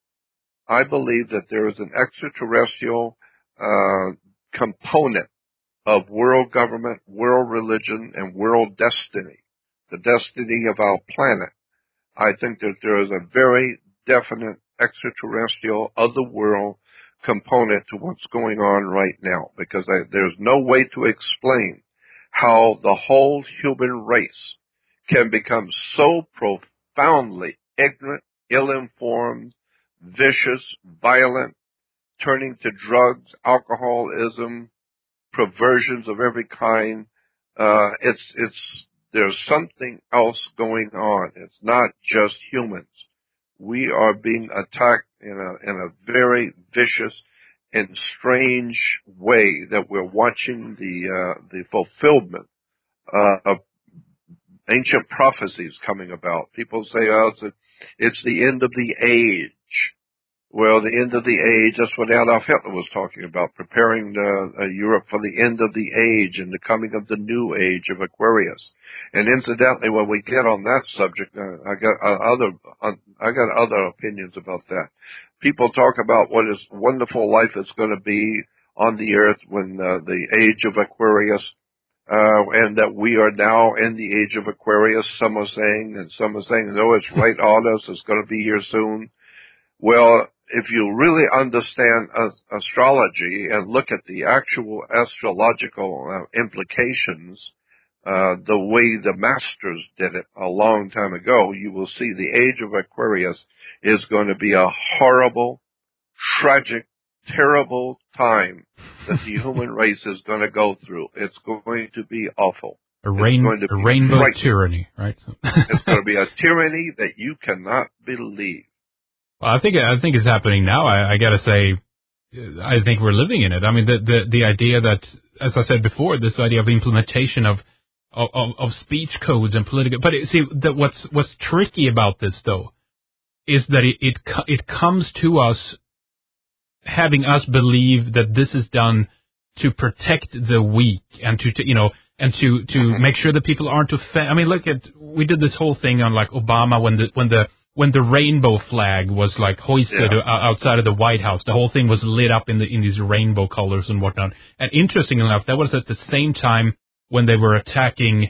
I believe that there is an extraterrestrial uh, component of world government, world religion, and world destiny, the destiny of our planet. I think that there is a very definite extraterrestrial, otherworld component to what's going on right now, because I, there's no way to explain how the whole human race can become so profoundly ignorant, ill-informed, vicious, violent, turning to drugs, alcoholism, perversions of every kind. Uh, it's, it's, there's something else going on. It's not just humans. We are being attacked in a, in a very vicious and strange way that we're watching the, uh, the fulfillment, uh, of ancient prophecies coming about. People say, oh, it's, a, it's the end of the age. Well, the end of the age, that's what Adolf Hitler was talking about, preparing the, uh, Europe for the end of the age and the coming of the new age of Aquarius. And incidentally, when we get on that subject, uh, I got uh, other, uh, I got other opinions about that. People talk about what is wonderful life is going to be on the earth when uh, the age of Aquarius, uh, and that we are now in the age of Aquarius, some are saying, and some are saying, no, it's right on us, it's going to be here soon. Well, if you really understand uh, astrology and look at the actual astrological uh, implications, uh, the way the masters did it a long time ago, you will see the age of Aquarius is going to be a horrible, tragic terrible time that the human race is going to go through. It's going to be awful. A, rain, a rainbow frightening. tyranny, right? It's going to be a tyranny that you cannot believe. Well, I think I think it's happening now. I, I got to say, I think we're living in it. I mean, the, the the idea that, as I said before, this idea of implementation of of, of speech codes and political. But it, see, that what's what's tricky about this though is that it it it comes to us having us believe that this is done to protect the weak and to, to you know. And to, to mm-hmm. make sure that people aren't offended. I mean, look at, we did this whole thing on like Obama when the, when the, when the rainbow flag was like hoisted yeah. outside of the White House. The whole thing was lit up in the, in these rainbow colors and whatnot. And interestingly enough, that was at the same time when they were attacking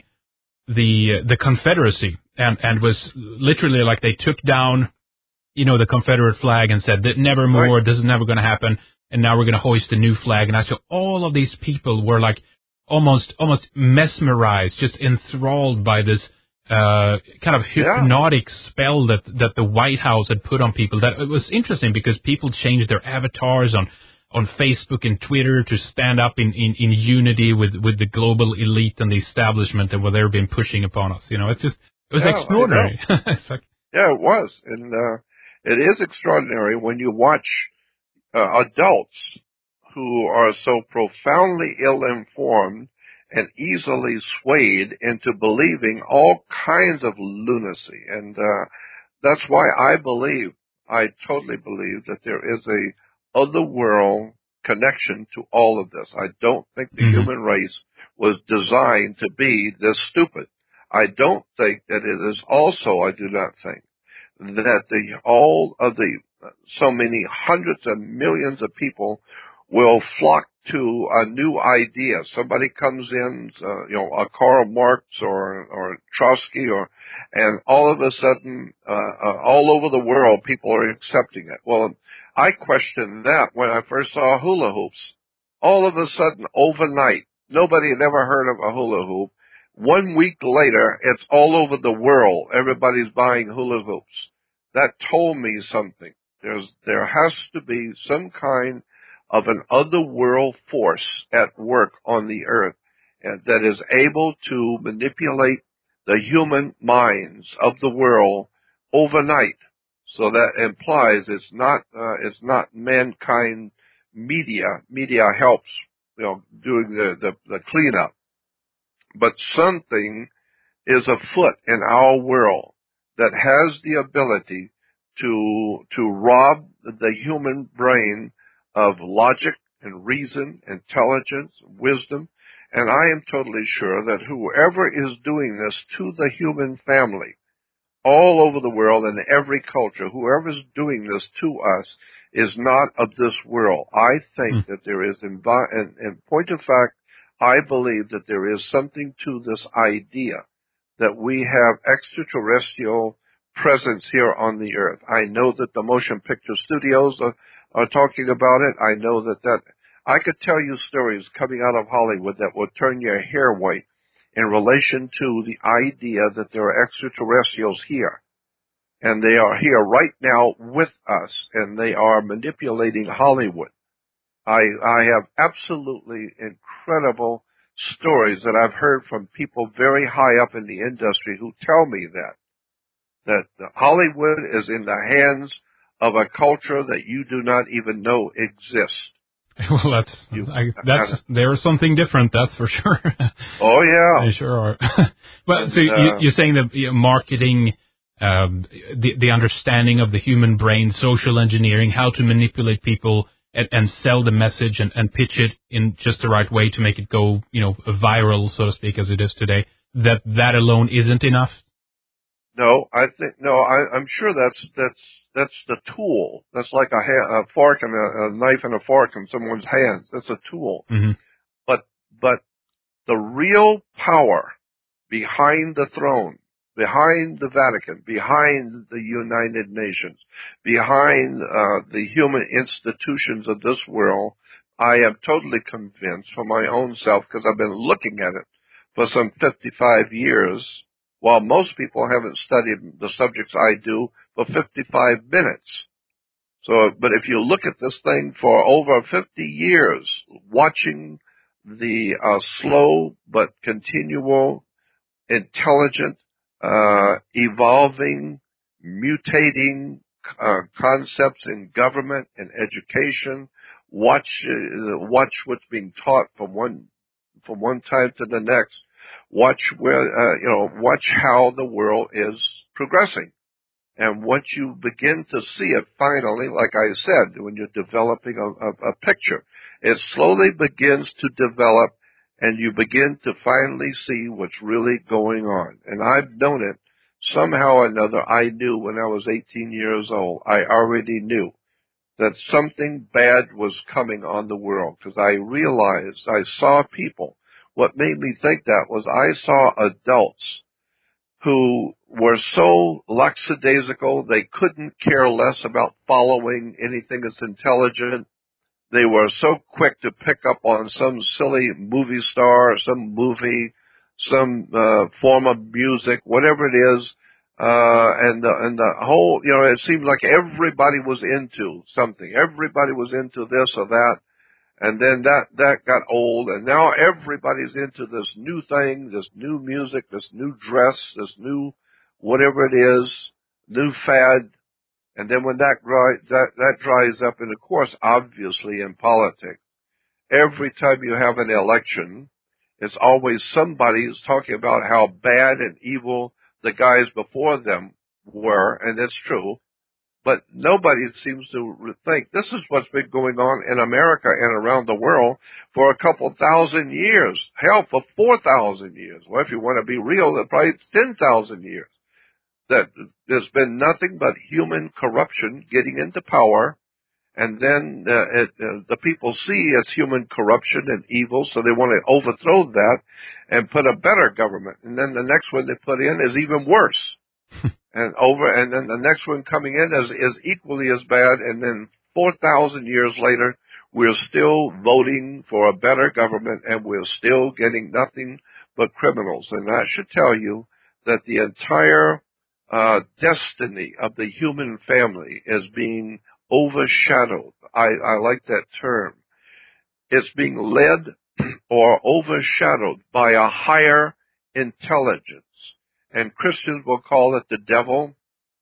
the, the Confederacy and, and was literally like they took down, you know, the Confederate flag and said that never more, right. This is never going to happen. And now we're going to hoist a new flag. And I saw all of these people were like, almost almost mesmerized, just enthralled by this uh, kind of hypnotic yeah. spell that, that the White House had put on people. That it was interesting because people changed their avatars on, on Facebook and Twitter to stand up in, in, in unity with, with the global elite and the establishment and what they've been pushing upon us. You know, it's just it was yeah, extraordinary. It's like, yeah, it was, and uh, it is extraordinary when you watch uh, adults who are so profoundly ill-informed and easily swayed into believing all kinds of lunacy. And uh, that's why I believe, I totally believe that there is a otherworld connection to all of this. I don't think the mm-hmm. human race was designed to be this stupid. I don't think that it is also, I do not think, that the all of the, so many hundreds of millions of people will flock to a new idea. Somebody comes in, uh, you know, a Karl Marx or or Trotsky, or and all of a sudden, uh, uh, all over the world, people are accepting it. Well, I questioned that when I first saw hula hoops. All of a sudden, overnight, nobody had ever heard of a hula hoop. One week later, it's all over the world. Everybody's buying hula hoops. That told me something. There's there has to be some kind of an otherworld force at work on the earth and that is able to manipulate the human minds of the world overnight. So that implies it's not uh, it's not mankind media. Media helps, you know, doing the, the, the cleanup. But something is afoot in our world that has the ability to to rob the human brain of logic and reason, intelligence, wisdom, and I am totally sure that whoever is doing this to the human family, all over the world in every culture, whoever is doing this to us is not of this world. I think mm. that there is, in, in, in point of fact, I believe that there is something to this idea that we have extraterrestrial presence here on the earth. I know that the motion picture studios are are talking about it. I know that that, I could tell you stories coming out of Hollywood that will turn your hair white in relation to the idea that there are extraterrestrials here. And they are here right now with us, and they are manipulating Hollywood. I, I have absolutely incredible stories that I've heard from people very high up in the industry who tell me that, that Hollywood is in the hands of a culture that you do not even know exists. Well, that's, you, I, that's, there's something different, that's for sure. Oh, yeah. They sure are. But and, so you, uh, you're saying that you know, marketing, um, the, the understanding of the human brain, social engineering, how to manipulate people and, and sell the message and, and pitch it in just the right way to make it go, you know, viral, so to speak, as it is today, that that alone isn't enough? No, I think, no, I, I'm sure that's, that's, that's the tool. That's like a, ha- a fork and a, a knife and a fork in someone's hands. That's a tool. Mm-hmm. But, but the real power behind the throne, behind the Vatican, behind the United Nations, behind, uh, the human institutions of this world, I am totally convinced for my own self, because I've been looking at it for some fifty-five years, while most people haven't studied the subjects I do for fifty-five minutes. So, but if you look at this thing for over fifty years, watching the uh, slow but continual, intelligent, uh, evolving, mutating uh, concepts in government and education, watch uh, watch what's being taught from one from one time to the next. Watch where uh, you know, watch how the world is progressing. And once you begin to see it finally, like I said, when you're developing a, a, a picture, it slowly begins to develop and you begin to finally see what's really going on. And I've known it somehow or another. I knew when I was eighteen years old, I already knew that something bad was coming on the world because I realized, I saw people. What made me think that was I saw adults who were so lackadaisical they couldn't care less about following anything that's intelligent. They were so quick to pick up on some silly movie star or some movie, some uh, form of music, whatever it is, uh, and the, and the whole, you know, it seemed like everybody was into something. Everybody was into this or that. And then that, that got old, and now everybody's into this new thing, this new music, this new dress, this new whatever it is, new fad. And then when that, dry, that, that dries up, and of course, obviously in politics, every time you have an election, it's always somebody who's talking about how bad and evil the guys before them were, and it's true. But nobody seems to think this is what's been going on in America and around the world for a couple thousand years. Hell, for four thousand years. Well, if you want to be real, it's probably ten thousand years. That there's been nothing but human corruption getting into power, and then uh, it, uh, the people see it's human corruption and evil, so they want to overthrow that and put a better government. And then the next one they put in is even worse. And over, and then the next one coming in is, is equally as bad, and then four thousand years later, we're still voting for a better government, and we're still getting nothing but criminals. And that should tell you that the entire uh, destiny of the human family is being overshadowed. I, I like that term. It's being led or overshadowed by a higher intelligence. And Christians will call it the devil,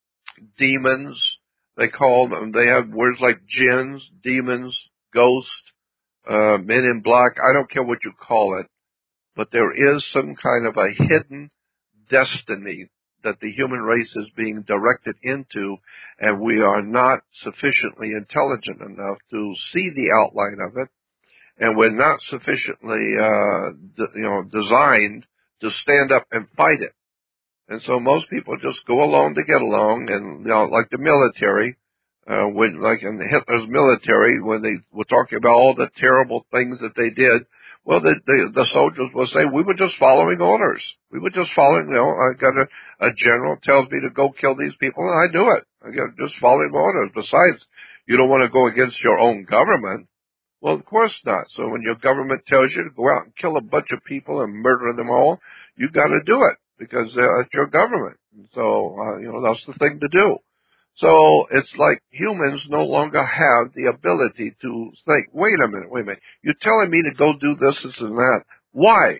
demons. They call them, they have words like jinns, demons, ghosts, uh, men in black. I don't care what you call it, but there is some kind of a hidden destiny that the human race is being directed into, and we are not sufficiently intelligent enough to see the outline of it, and we're not sufficiently, uh, d- you know, designed to stand up and fight it. And so most people just go along to get along, and, you know, like the military, uh, when, like in Hitler's military, when they were talking about all the terrible things that they did, well, the, the, the soldiers will say, we were just following orders. We were just following, you know, I got a, a general tells me to go kill these people, and I do it. I get just following orders. Besides, you don't want to go against your own government. Well, of course not. So when your government tells you to go out and kill a bunch of people and murder them all, you got to do it because uh, it's your government. So, uh, you know, that's the thing to do. So it's like humans no longer have the ability to think, wait a minute, wait a minute. You're telling me to go do this, this, and that. Why?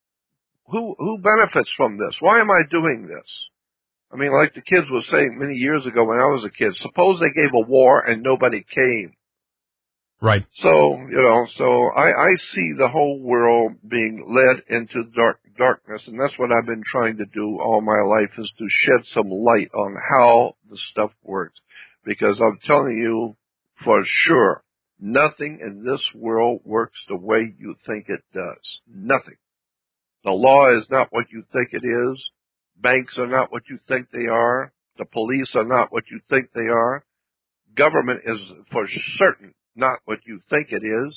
Who, who benefits from this? Why am I doing this? I mean, like the kids were saying many years ago when I was a kid, suppose they gave a war and nobody came. Right. So, you know, so I, I see the whole world being led into dark, darkness, and that's what I've been trying to do all my life, is to shed some light on how the stuff works. Because I'm telling you for sure, nothing in this world works the way you think it does. Nothing. The law is not what you think it is. Banks are not what you think they are. The police are not what you think they are. Government is for certain not what you think it is.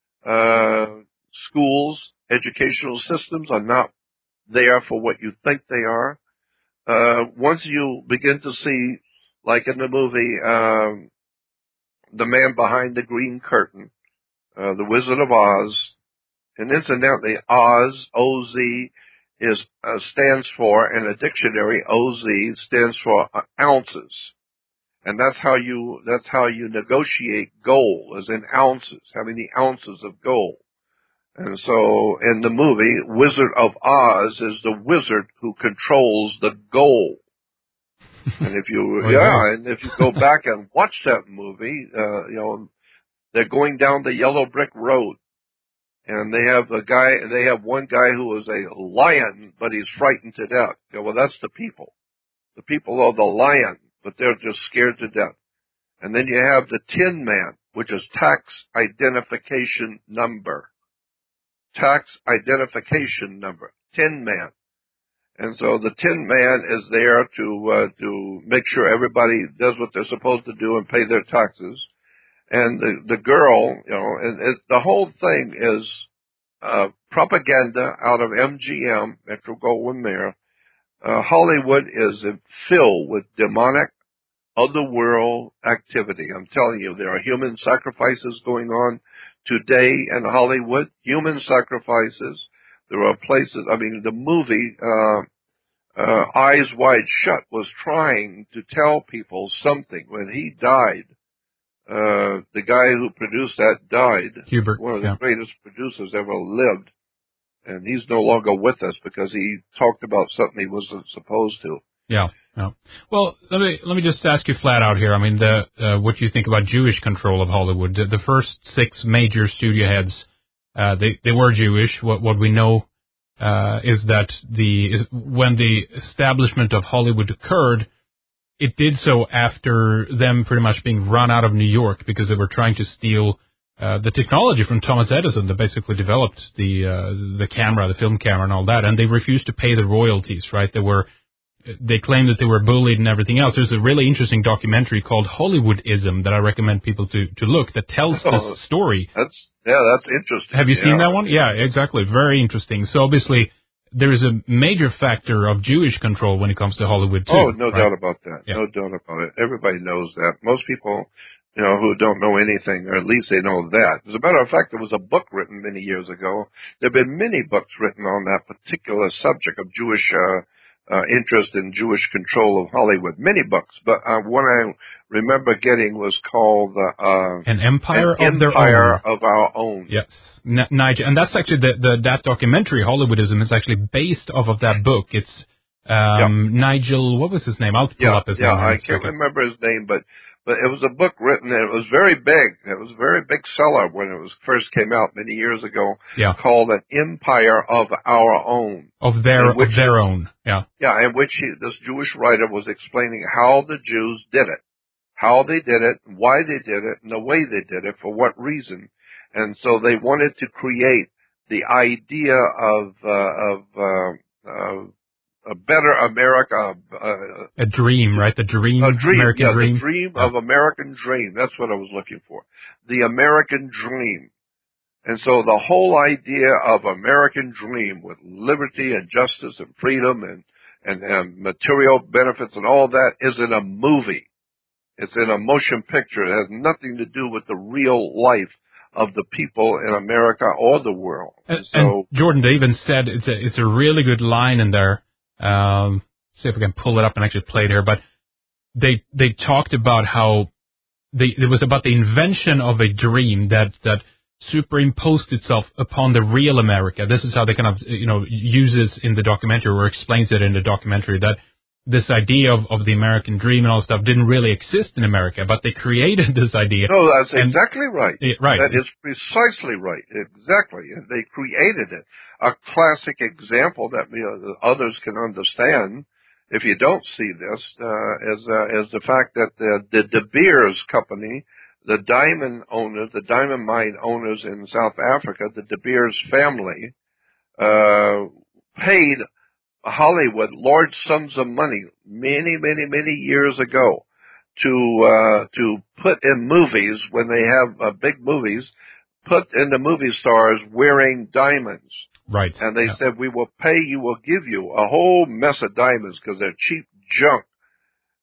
Uh, schools, educational systems are not there for what you think they are. Uh, once you begin to see, like in the movie, um, The Man Behind the Green Curtain, uh, The Wizard of Oz, and incidentally, Oz, O Z, is, uh, stands for, in a dictionary, O Z stands for uh, ounces. And that's how you, that's how you negotiate gold, as in ounces, having the ounces of gold. And so in the movie, Wizard of Oz is the wizard who controls the gold. And if you, yeah, and if you go back and watch that movie, uh, you know, they're going down the yellow brick road. And they have a guy, they have one guy who is a lion, but he's frightened to death. You know, well, that's the people. The people are the lion, but they're just scared to death. And then you have the Tin Man, which is tax identification number. Tax identification number. Tin Man. And so the Tin Man is there to, uh, to make sure everybody does what they're supposed to do and pay their taxes. And the, the girl, you know, and it, the whole thing is, uh, propaganda out of M G M, Metro-Goldwyn-Mayer. Uh, Hollywood is filled with demonic, otherworld activity. I'm telling you, there are human sacrifices going on today in Hollywood. Human sacrifices. There are places, I mean, the movie, uh, uh, Eyes Wide Shut was trying to tell people something. When he died, uh, the guy who produced that died. Hubert, one of the yeah. greatest producers ever lived. And he's no longer with us because he talked about something he wasn't supposed to. Yeah. Yeah. Well, let me let me just ask you flat out here. I mean, the uh, what you think about Jewish control of Hollywood? The, the first six major studio heads, uh, they they were Jewish. What what we know uh, is that the is when the establishment of Hollywood occurred, it did so after them pretty much being run out of New York because they were trying to steal uh, the technology from Thomas Edison that basically developed the uh, the camera, the film camera, and all that, and they refused to pay the royalties. Right? They were They claimed that they were bullied and everything else. There's a really interesting documentary called Hollywoodism that I recommend people to, to look that tells Oh, this story. That's, yeah, that's interesting. Have you yeah. seen that one? Yeah, exactly. Very interesting. So obviously there is a major factor of Jewish control when it comes to Hollywood too. Oh, no right? doubt about that. Yeah. No doubt about it. Everybody knows that. Most people, you know, who don't know anything, or at least they know that. As a matter of fact, there was a book written many years ago. There have been many books written on that particular subject of Jewish, uh, Uh, interest in Jewish control of Hollywood. Many books, but uh, one I remember getting was called uh, An Empire An of Their Empire Own. of Our Own. Yes, N- Nigel, and that's actually the, the that documentary Hollywoodism is actually based off of that book. It's um, yeah. Nigel. What was his name? I'll pull Yeah, up his yeah, name. I can't remember his name, but but it was a book written, and it was very big. It was a very big seller when it was first came out many years ago. Yeah. Called An Empire of Our Own. Of their of their he, own. Yeah. Yeah, in which he, this Jewish writer was explaining how the Jews did it, how they did it, why they did it, and the way they did it, for what reason. And so they wanted to create the idea of uh, of uh, uh, a better America. Uh, a dream, right? The dream, a dream, American yeah, dream. the dream yeah. of American dream. That's what I was looking for. The American dream. And so the whole idea of American dream with liberty and justice and freedom and, and, and material benefits and all that is in a movie. It's in a motion picture. It has nothing to do with the real life of the people in America or the world. And, and so, and Jordan, they even said it's a, it's a really good line in there. Um, see if I can pull it up and actually play it here. But they they talked about how they, it was about the invention of a dream that that superimposed itself upon the real America. This is how they kind of you know uses in the documentary or explains it in the documentary that this idea of, of the American dream and all stuff didn't really exist in America, but they created this idea. No, that's and, exactly right. It, right. That is precisely right. Exactly. They created it. A classic example that you know, others can understand, if you don't see this, uh, is, uh, is the fact that the, the De Beers Company, the diamond owners, the diamond mine owners in South Africa, the De Beers family, uh, paid Hollywood large sums of money many, many, many years ago to, uh, to put in movies when they have uh, big movies, put in the movie stars wearing diamonds. Right. And they yeah. said, we will pay you, we'll give you a whole mess of diamonds because they're cheap junk.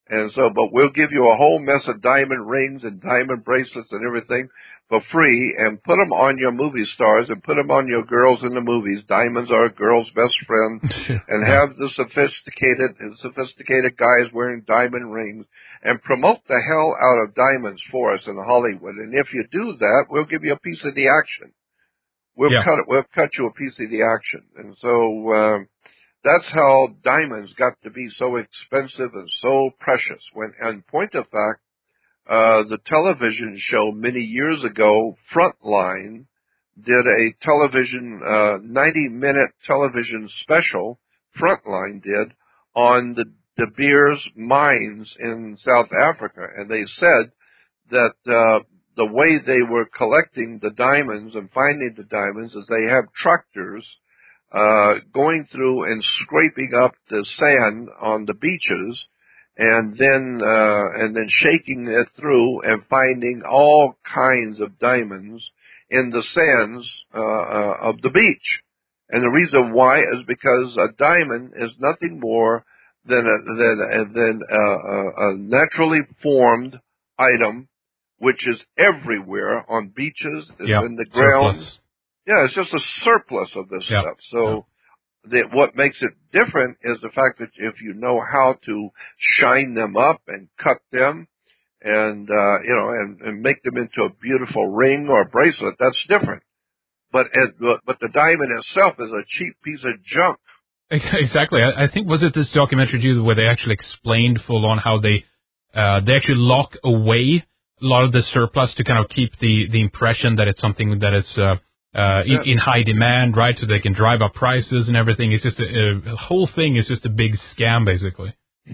And so, but we'll give you a whole mess of diamond rings and diamond bracelets and everything for free, and put them on your movie stars and put them on your girls in the movies. Diamonds are a girl's best friend. And have the sophisticated, sophisticated guys wearing diamond rings, and promote the hell out of diamonds for us in Hollywood. And if you do that, we'll give you a piece of the action. We'll yeah. cut it. We'll cut you a piece of the action. And so uh, that's how diamonds got to be so expensive and so precious. When, in point of fact, uh, the television show many years ago, Frontline, did a television uh, ninety-minute television special. Frontline did on the De Beers mines in South Africa, and they said that uh, the way they were collecting the diamonds and finding the diamonds is they have tractors uh, going through and scraping up the sand on the beaches, and then uh, and then shaking it through and finding all kinds of diamonds in the sands uh, uh, of the beach. And the reason why is because a diamond is nothing more than a, than, than a, a, a naturally formed item, which is everywhere on beaches, it's yeah. in the ground. Surplus. Yeah, it's just a surplus of this yeah. stuff. So yeah. the, what makes it different is the fact that if you know how to shine them up and cut them and, uh, you know, and, and make them into a beautiful ring or bracelet, that's different. But, it, but the diamond itself is a cheap piece of junk. Exactly. I, I think, was it this documentary too where they actually explained full on how they uh, they actually lock away a lot of the surplus to kind of keep the, the impression that it's something that is uh, uh, in, yeah. in high demand, right? So they can drive up prices and everything. It's just a, a, the whole thing is just a big scam, basically.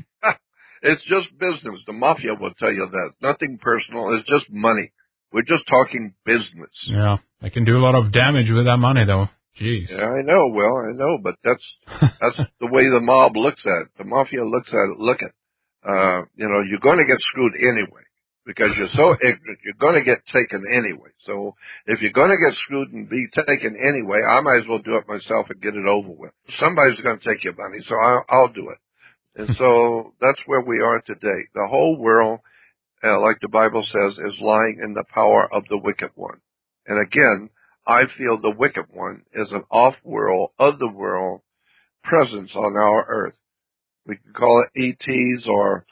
It's just business. The mafia will tell you that. Nothing personal. It's just money. We're just talking business. Yeah, they can do a lot of damage with that money, though. Jeez. Yeah, I know. Well, I know, but that's that's the way the mob looks at it. The mafia looks at it. Look at, uh, you know, you're going to get screwed anyway because you're so ignorant. You're going to get taken anyway. So if you're going to get screwed and be taken anyway, I might as well do it myself and get it over with. Somebody's going to take your money, so I'll, I'll do it. And so that's where we are today. The whole world, uh, like the Bible says, is lying in the power of the wicked one. And again, I feel the wicked one is an off-world, other-world presence on our earth. We can call it E Ts or,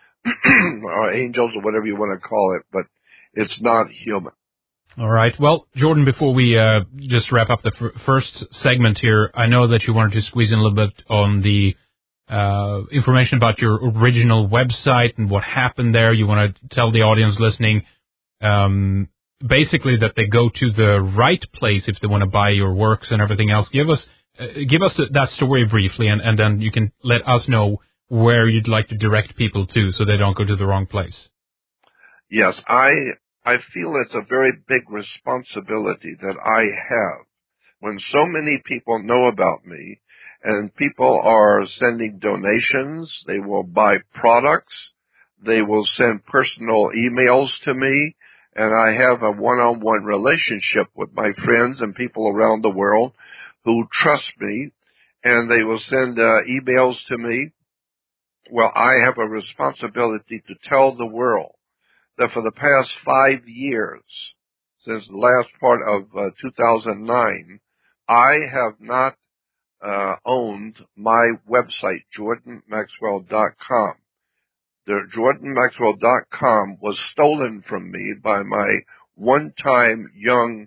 or angels or whatever you want to call it, but it's not human. All right. Well, Jordan, before we uh, just wrap up the f- first segment here, I know that you wanted to squeeze in a little bit on the uh, information about your original website and what happened there. You want to tell the audience listening um, basically that they go to the right place if they want to buy your works and everything else. Give us uh, give us that story briefly, and, and then you can let us know where you'd like to direct people to so they don't go to the wrong place. Yes, I I feel it's a very big responsibility that I have when so many people know about me, and people are sending donations, they will buy products, they will send personal emails to me, and I have a one-on-one relationship with my friends and people around the world who trust me, and they will send uh, emails to me. Well, I have a responsibility to tell the world that for the past five years, since the last part of uh, two thousand nine, I have not uh, owned my website, Jordan Maxwell dot com. The Jordan Maxwell dot com was stolen from me by my one-time young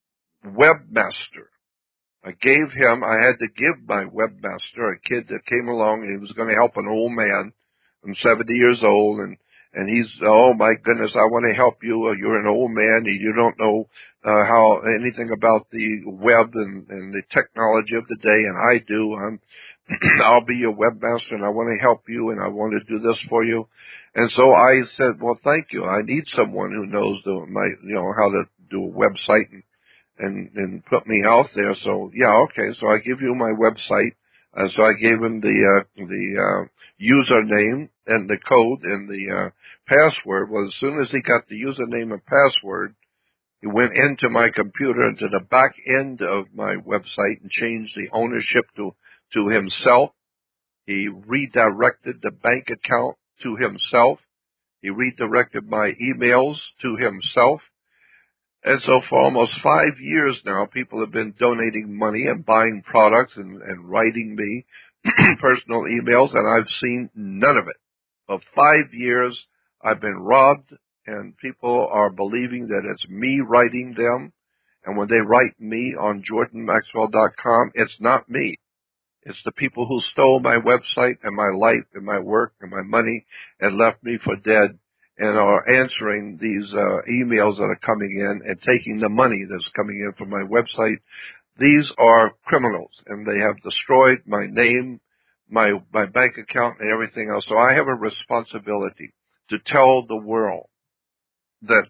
webmaster. I gave him, I had to give my webmaster, a kid that came along, and he was going to help an old man. I'm seventy years old, and And he's, oh my goodness, I want to help you. You're an old man. You don't know uh, how anything about the web and, and the technology of the day, and I do. I'm, I'll be your webmaster, and I want to help you, and I want to do this for you. And so I said, well, thank you. I need someone who knows the, my, you know, how to do a website and, and, and put me out there. So yeah, okay. So I give you my website. Uh, so I gave him the uh, the uh, username and the code and the uh, password. Well, as soon as he got the username and password, he went into my computer, into the back end of my website, and changed the ownership to to himself. He redirected the bank account to himself. He redirected my emails to himself. And so for almost five years now, people have been donating money and buying products and, and writing me personal emails, and I've seen none of it. For five years, I've been robbed, and people are believing that it's me writing them. And when they write me on Jordan Maxwell dot com, it's not me. It's the people who stole my website and my life and my work and my money and left me for dead and are answering these uh, emails that are coming in and taking the money that's coming in from my website. These are criminals, and they have destroyed my name, my my bank account, and everything else. So I have a responsibility to tell the world that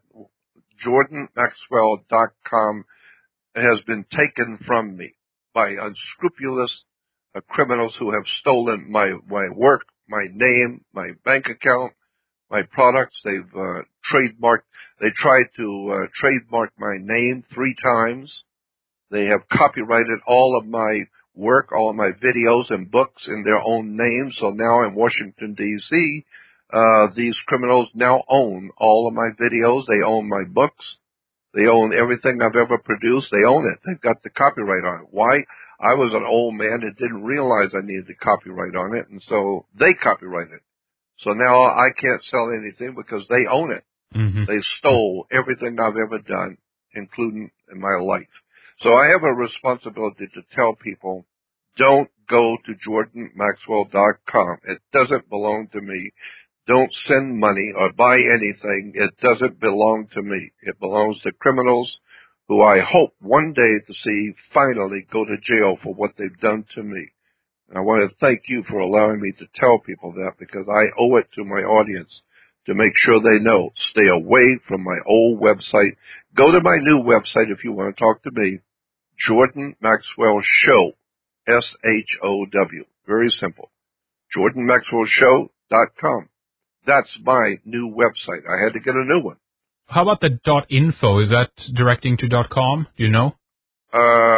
Jordan Maxwell dot com has been taken from me by unscrupulous uh, criminals who have stolen my, my work, my name, my bank account, my products. They've uh, trademarked, they tried to uh, trademark my name three times. They have copyrighted all of my work, all of my videos and books in their own name. So now in Washington, D C, uh, these criminals now own all of my videos. They own my books. They own everything I've ever produced. They own it. They've got the copyright on it. Why? I was an old man that didn't realize I needed the copyright on it, and so they copyrighted it. So now I can't sell anything because they own it. Mm-hmm. They stole everything I've ever done, including in my life. So I have a responsibility to tell people, don't go to Jordan Maxwell dot com. It doesn't belong to me. Don't send money or buy anything. It doesn't belong to me. It belongs to criminals who I hope one day to see finally go to jail for what they've done to me. And I want to thank you for allowing me to tell people that, because I owe it to my audience to make sure they know. Stay away from my old website. Go to my new website if you want to talk to me. Jordan Maxwell Show, S H O W. Very simple. Jordan Maxwell Show dot com. That's my new website. I had to get a new one. How about the .info? Is that directing to .com? Do you know? Uh,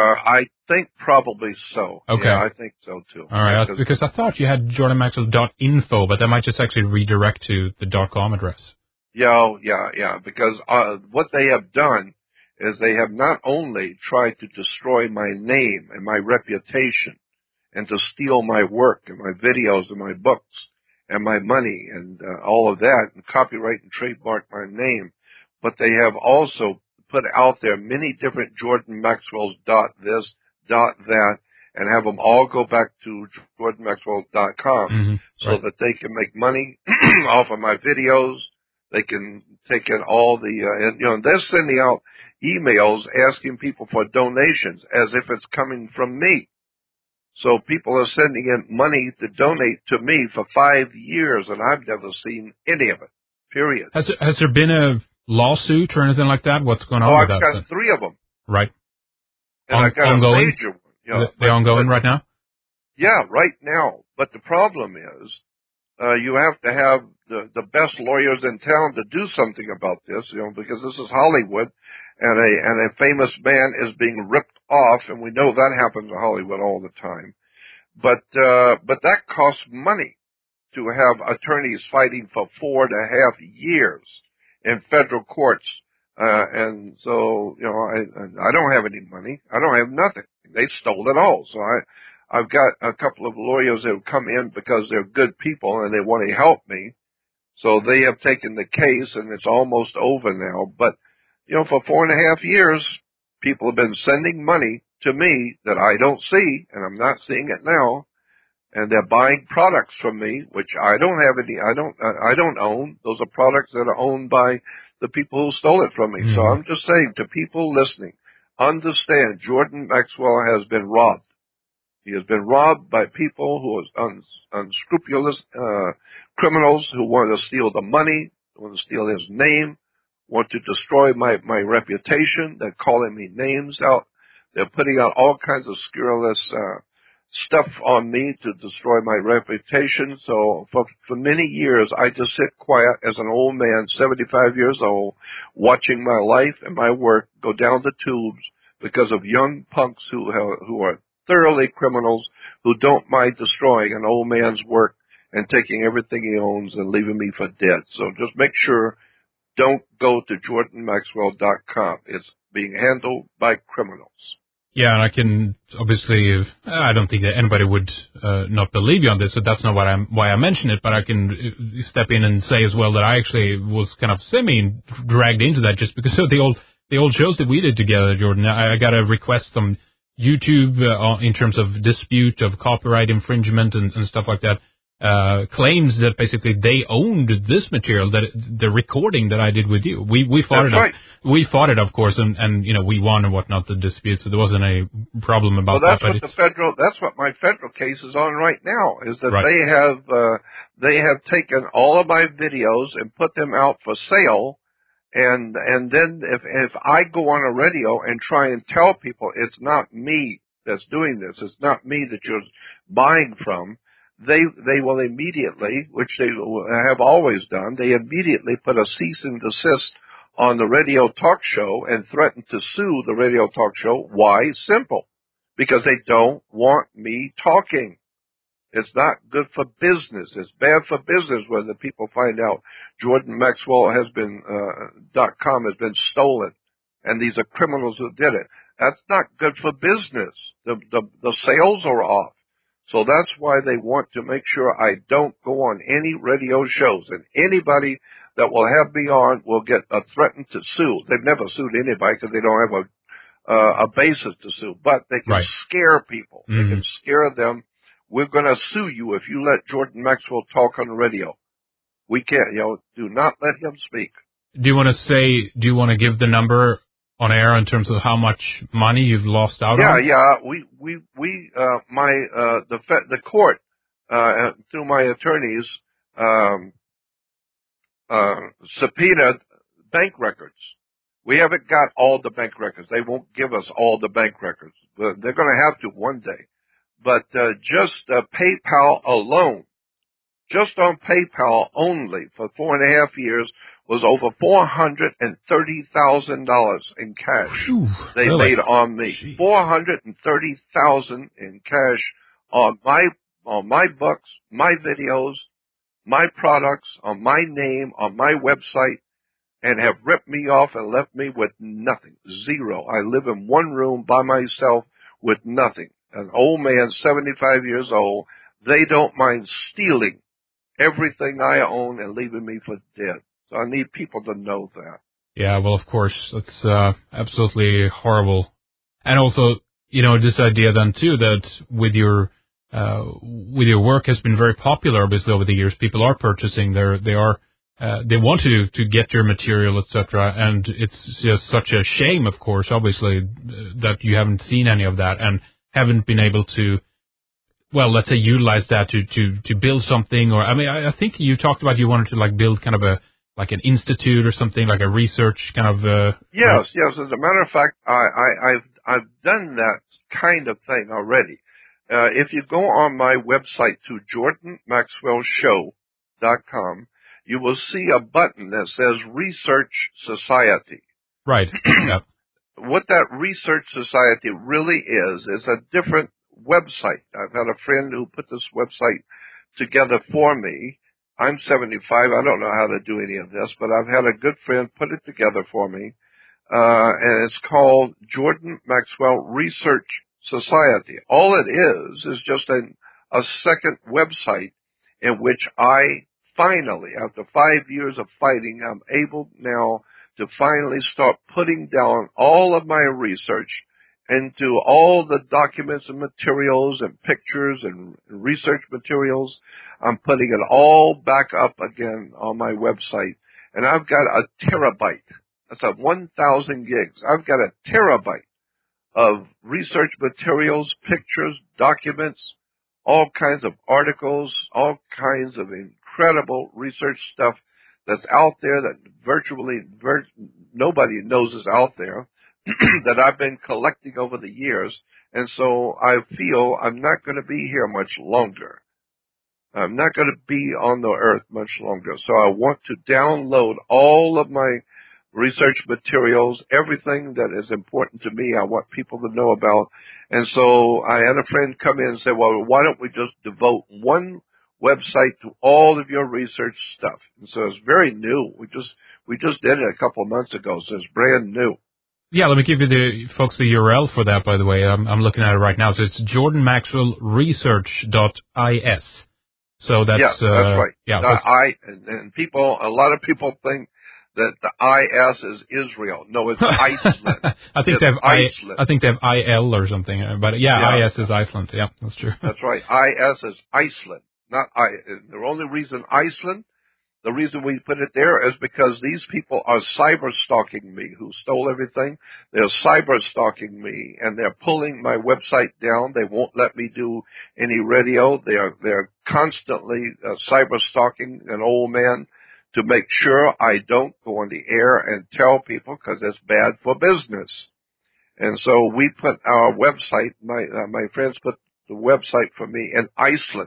I think probably so. Okay. Yeah, I think so too. All right, because, because I thought you had Jordan Maxwell .info, but that might just actually redirect to the .com address. Yeah, yeah, yeah. Because uh, what they have done is they have not only tried to destroy my name and my reputation and to steal my work and my videos and my books and my money and uh, all of that, and copyright and trademark my name, but they have also put out there many different Jordan Maxwell's dot this, dot that, and have them all go back to Jordan Maxwell dot com mm-hmm. so right. that they can make money off of my videos. They can take in all the, uh, and, you know, they're sending out emails asking people for donations as if it's coming from me. So people are sending in money to donate to me for five years, and I've never seen any of it, period. Has there, has there been a lawsuit or anything like that? What's going on oh, with I've that? Oh, I've got three of them. Right. And on, I've got ongoing? a major one. You know, They're ongoing but, right now? Yeah, right now. But the problem is, uh, you have to have the, the best lawyers in town to do something about this, you know, because this is Hollywood, and a, and a famous man is being ripped off, and we know that happens in Hollywood all the time. But, uh, but that costs money to have attorneys fighting for four and a half years in federal courts. Uh, and so, you know, I, I don't have any money. I don't have nothing. They stole it all. So I, I've got a couple of lawyers that have come in because they're good people and they want to help me. So they have taken the case and it's almost over now. But, you know, for four and a half years, people have been sending money to me that I don't see, and I'm not seeing it now. And they're buying products from me, which I don't have any, I don't, I don't own. Those are products that are owned by the people who stole it from me. Mm-hmm. So I'm just saying to people listening, understand Jordan Maxwell has been robbed. He has been robbed by people who are uns, unscrupulous, uh, criminals who want to steal the money, want to steal his name, want to destroy my, my reputation. They're calling me names out. They're putting out all kinds of scurrilous, uh, stuff on me to destroy my reputation. So for, for many years, I just sit quiet as an old man, seventy-five years old, watching my life and my work go down the tubes because of young punks who have, who are thoroughly criminals who don't mind destroying an old man's work and taking everything he owns and leaving me for dead. So just make sure, don't go to Jordan Maxwell dot com. It's being handled by criminals. Yeah, and I can obviously, I don't think that anybody would uh, not believe you on this, so that's not why, I'm, why I mention it, but I can step in and say as well that I actually was kind of semi-dragged into that just because of the old the old shows that we did together, Jordan. I, I got a request from YouTube uh, in terms of dispute of copyright infringement and, and stuff like that. Uh, claims that basically they owned this material, that the recording that I did with you. We we fought That's it. right. Up. We fought it, of course, and, and you know we won and whatnot the dispute, so there wasn't any problem about well, that's that. What the federal, that's what my federal case is on right now. Is that right. they have uh, they have taken all of my videos and put them out for sale, and and then if if I go on a radio and try and tell people it's not me that's doing this, it's not me that you're buying from. They they will immediately, which they have always done, they immediately put a cease and desist on the radio talk show and threaten to sue the radio talk show. Why? Simple. Because they don't want me talking. It's not good for business. It's bad for business when the people find out Jordan Maxwell has been, uh, dot com has been stolen and these are criminals who did it. That's not good for business. The, the, the sales are off. So that's why they want to make sure I don't go on any radio shows. And anybody that will have me on will get a threatened to sue. They've never sued anybody because they don't have a uh, a basis to sue. But they can right. scare people. Mm-hmm. They can scare them. We're going to sue you if you let Jordan Maxwell talk on the radio. We can't, you know, do not let him speak. Do you want to say, do you want to give the number on air in terms of how much money you've lost out yeah, on? Yeah, yeah. We, we, we, uh, my, uh, the, the court, uh, through my attorneys, um, uh, subpoenaed bank records. We haven't got all the bank records. They won't give us all the bank records, but they're going to have to one day. But, uh, just, uh, PayPal alone, just on PayPal only for four and a half years, was over four hundred thirty thousand dollars in cash. Whew, they really? made on me. Jeez. four hundred thirty thousand dollars in cash on my, on my books, my videos, my products, on my name, on my website, and have ripped me off and left me with nothing. Zero. I live in one room by myself with nothing. An old man, seventy-five years old. They don't mind stealing everything I own and leaving me for dead. So I need people to know that. Yeah, well, of course, that's uh, absolutely horrible. And also, you know, this idea then too that with your uh, with your work has been very popular, obviously over the years. People are purchasing. They're they are uh, they want to to get your material, et cetera. And it's just such a shame, of course, obviously, that you haven't seen any of that and haven't been able to. Well, let's say utilize that to, to, to build something, or I mean, I, I think you talked about you wanted to like build kind of a like an institute or something, like a research kind of. Uh, yes, yes. As a matter of fact, I, I I've I've done that kind of thing already. Uh, if you go on my website to Jordan Maxwell Show dot com, you will see a button that says Research Society. Right. Yeah. What that Research Society really is is a different website. I've had a friend who put this website together for me. I'm seventy-five. I don't know how to do any of this, but I've had a good friend put it together for me. Uh, and it's called Jordan Maxwell Research Society. All it is is just an, a second website in which I finally, after five years of fighting, I'm able now to finally start putting down all of my research into all the documents and materials and pictures and research materials. I'm putting it all back up again on my website. And I've got a terabyte. That's a one thousand gigs. I've got a terabyte of research materials, pictures, documents, all kinds of articles, all kinds of incredible research stuff that's out there that virtually vir- nobody knows is out there. That I've been collecting over the years, and so I feel I'm not going to be here much longer. I'm not going to be on the earth much longer, so I want to download all of my research materials, everything that is important to me, I want people to know about. And so I had a friend come in and say, well, why don't we just devote one website to all of your research stuff. And so it's very new. We just we just did it a couple of months ago, so it's brand new. Yeah, let me give you the folks the U R L for that, by the way. I'm, I'm looking at it right now. So it's jordan maxwell research dot I S. So that's, yeah, uh, that's right. Yeah, the that's, I, and, and people, a lot of people think that the I S is Israel. No, it's Iceland. I think it's they have Iceland. I, I think they have I L or something, but yeah, yeah, I S is Iceland. Yeah, that's true. That's right. I S is Iceland, not I. The only reason Iceland, the reason we put it there is because these people are cyber stalking me, who stole everything. They're cyber stalking me, and they're pulling my website down. They won't let me do any radio. They're they're constantly uh, cyber stalking an old man to make sure I don't go on the air and tell people, because it's bad for business. And so we put our website. My uh, my friends put the website for me in Iceland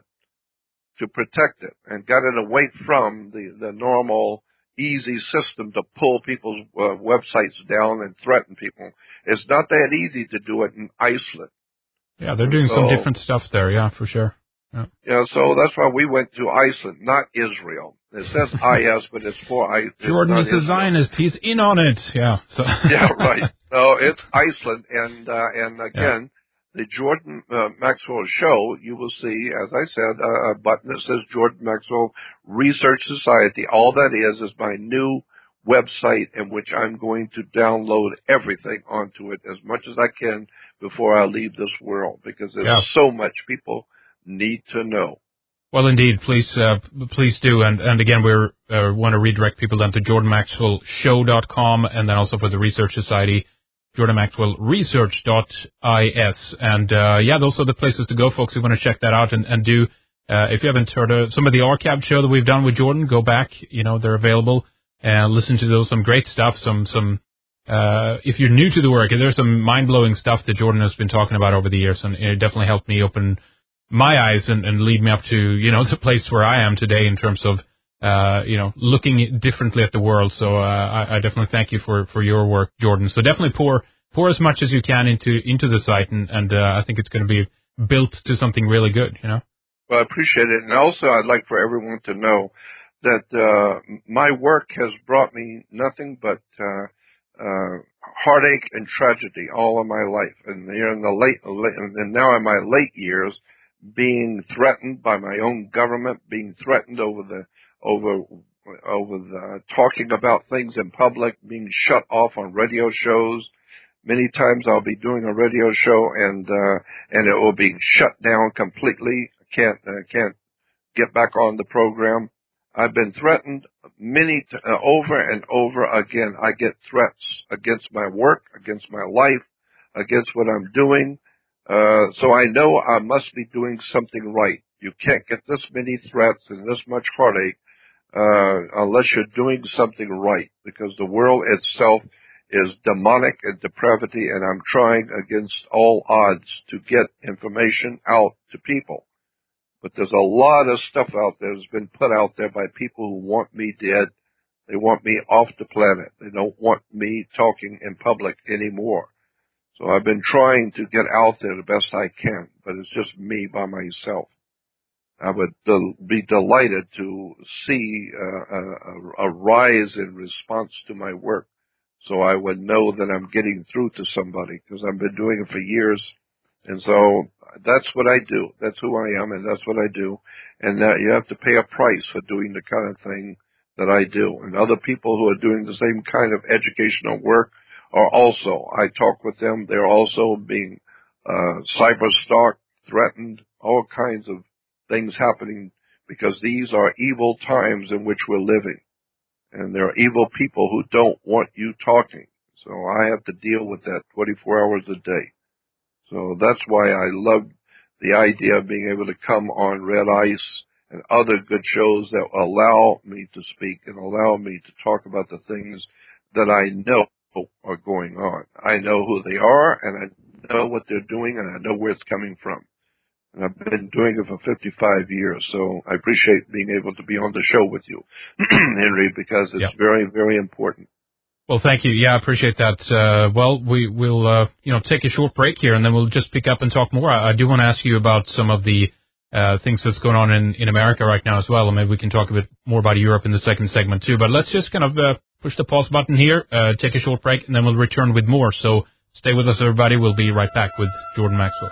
to protect it, and got it away from the, the normal easy system to pull people's uh, websites down and threaten people. It's not that easy to do it in Iceland. Yeah, they're and doing so, some different stuff there, yeah, for sure. Yeah. yeah, so that's why we went to Iceland, not Israel. It says I S, but it's for I. Jordan is a Zionist. He's in on it. Yeah. So. yeah, right. No, it's Iceland, and uh, and again, yeah. The Jordan uh, Maxwell Show, you will see, as I said, uh, a button that says Jordan Maxwell Research Society. All that is is my new website, in which I'm going to download everything onto it as much as I can before I leave this world, because there's yeah. so much people need to know. Well, indeed, please, uh, please do, and and again, we uh, want to redirect people then to jordan maxwell show dot com, and then also for the Research Society, jordan maxwell research dot I S. And, uh, yeah, those are the places to go, folks, who want to check that out and, and do, uh, if you haven't heard of some of the archived show that we've done with Jordan, go back, you know, they're available, and listen to those, some great stuff, some, some, uh, if you're new to the work, there's some mind-blowing stuff that Jordan has been talking about over the years, and it definitely helped me open my eyes and, and lead me up to, you know, the place where I am today in terms of, uh, you know, looking differently at the world. So, uh, I, I definitely thank you for, for your work, Jordan. So definitely pour, pour as much as you can into, into the site. And, and, uh, I think it's going to be built to something really good, you know? Well, I appreciate it. And also I'd like for everyone to know that, uh, my work has brought me nothing but, uh, uh, heartache and tragedy all of my life. And here in the late, and now in my late years, being threatened by my own government, being threatened over the, over, over the talking about things in public, being shut off on radio shows. Many times I'll be doing a radio show and, uh, and it will be shut down completely. I can't, uh, can't get back on the program. I've been threatened many, t- uh, over and over again. I get threats against my work, against my life, against what I'm doing. Uh, so I know I must be doing something right. You can't get this many threats and this much heartache, uh, unless you're doing something right, because the world itself is demonic and depravity, and I'm trying against all odds to get information out to people. But there's a lot of stuff out there that's been put out there by people who want me dead. They want me off the planet. They don't want me talking in public anymore. So I've been trying to get out there the best I can, but it's just me by myself. I would del- be delighted to see uh, a, a rise in response to my work, so I would know that I'm getting through to somebody, because I've been doing it for years. And so that's what I do. That's who I am, and that's what I do. And uh, you have to pay a price for doing the kind of thing that I do. And other people who are doing the same kind of educational work are also, I talk with them, they're also being uh, cyber-stalked, threatened, all kinds of things happening, because these are evil times in which we're living. And there are evil people who don't want you talking. So I have to deal with that twenty-four hours a day. So that's why I love the idea of being able to come on Red Ice and other good shows that allow me to speak and allow me to talk about the things that I know are going on. I know who they are, and I know what they're doing, and I know where it's coming from. And I've been doing it for fifty-five years, so I appreciate being able to be on the show with you, Henry, because it's yep. very, very important. Well, thank you. Yeah, I appreciate that. Uh, well, we will, uh, you know, take a short break here, and then we'll just pick up and talk more. I, I do want to ask you about some of the uh, things that's going on in, in America right now as well. And maybe we can talk a bit more about Europe in the second segment too. But let's just kind of uh, push the pause button here, uh, take a short break, and then we'll return with more. So stay with us, everybody. We'll be right back with Jordan Maxwell.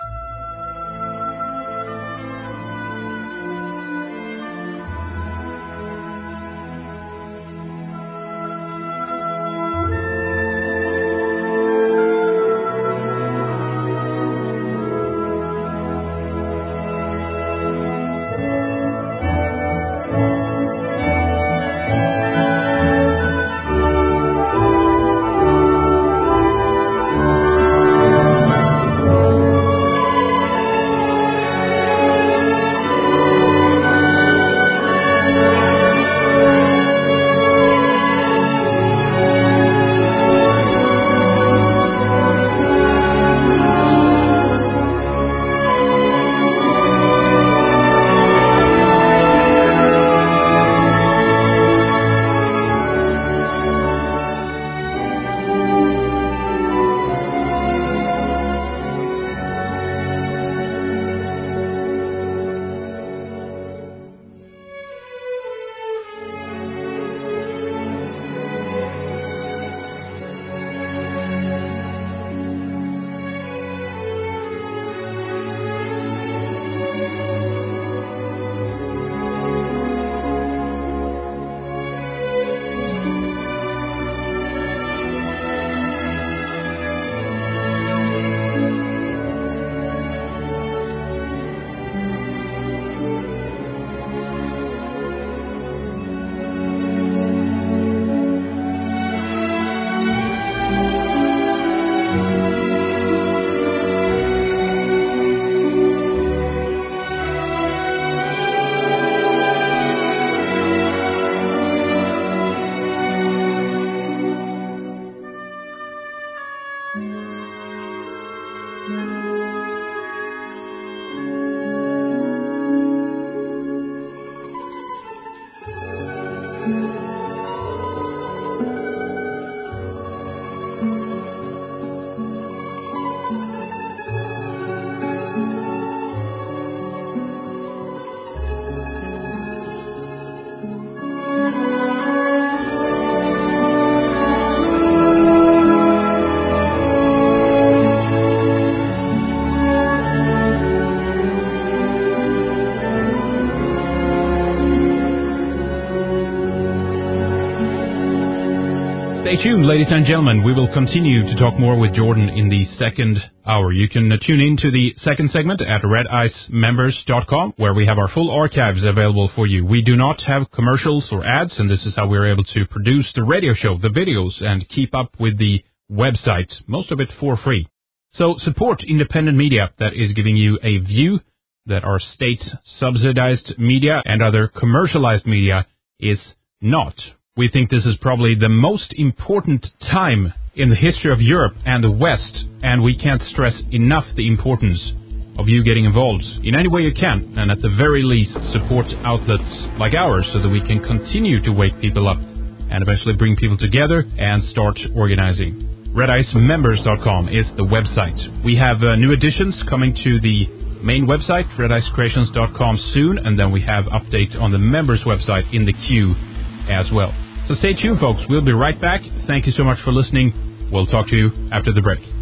Stay tuned, ladies and gentlemen. We will continue to talk more with Jordan in the second hour. You can uh, tune in to the second segment at red ice members dot com, where we have our full archives available for you. We do not have commercials or ads, and this is how we're able to produce the radio show, the videos, and keep up with the website, most of it for free. So support independent media that is giving you a view that our state-subsidized media and other commercialized media is not. We think this is probably the most important time in the history of Europe and the West, and we can't stress enough the importance of you getting involved in any way you can, and at the very least support outlets like ours so that we can continue to wake people up and eventually bring people together and start organizing. red ice members dot com is the website. We have uh, new additions coming to the main website, red ice creations dot com, soon, and then we have updates on the members website in the queue as well. So stay tuned, folks. We'll be right back. Thank you so much for listening. We'll talk to you after the break.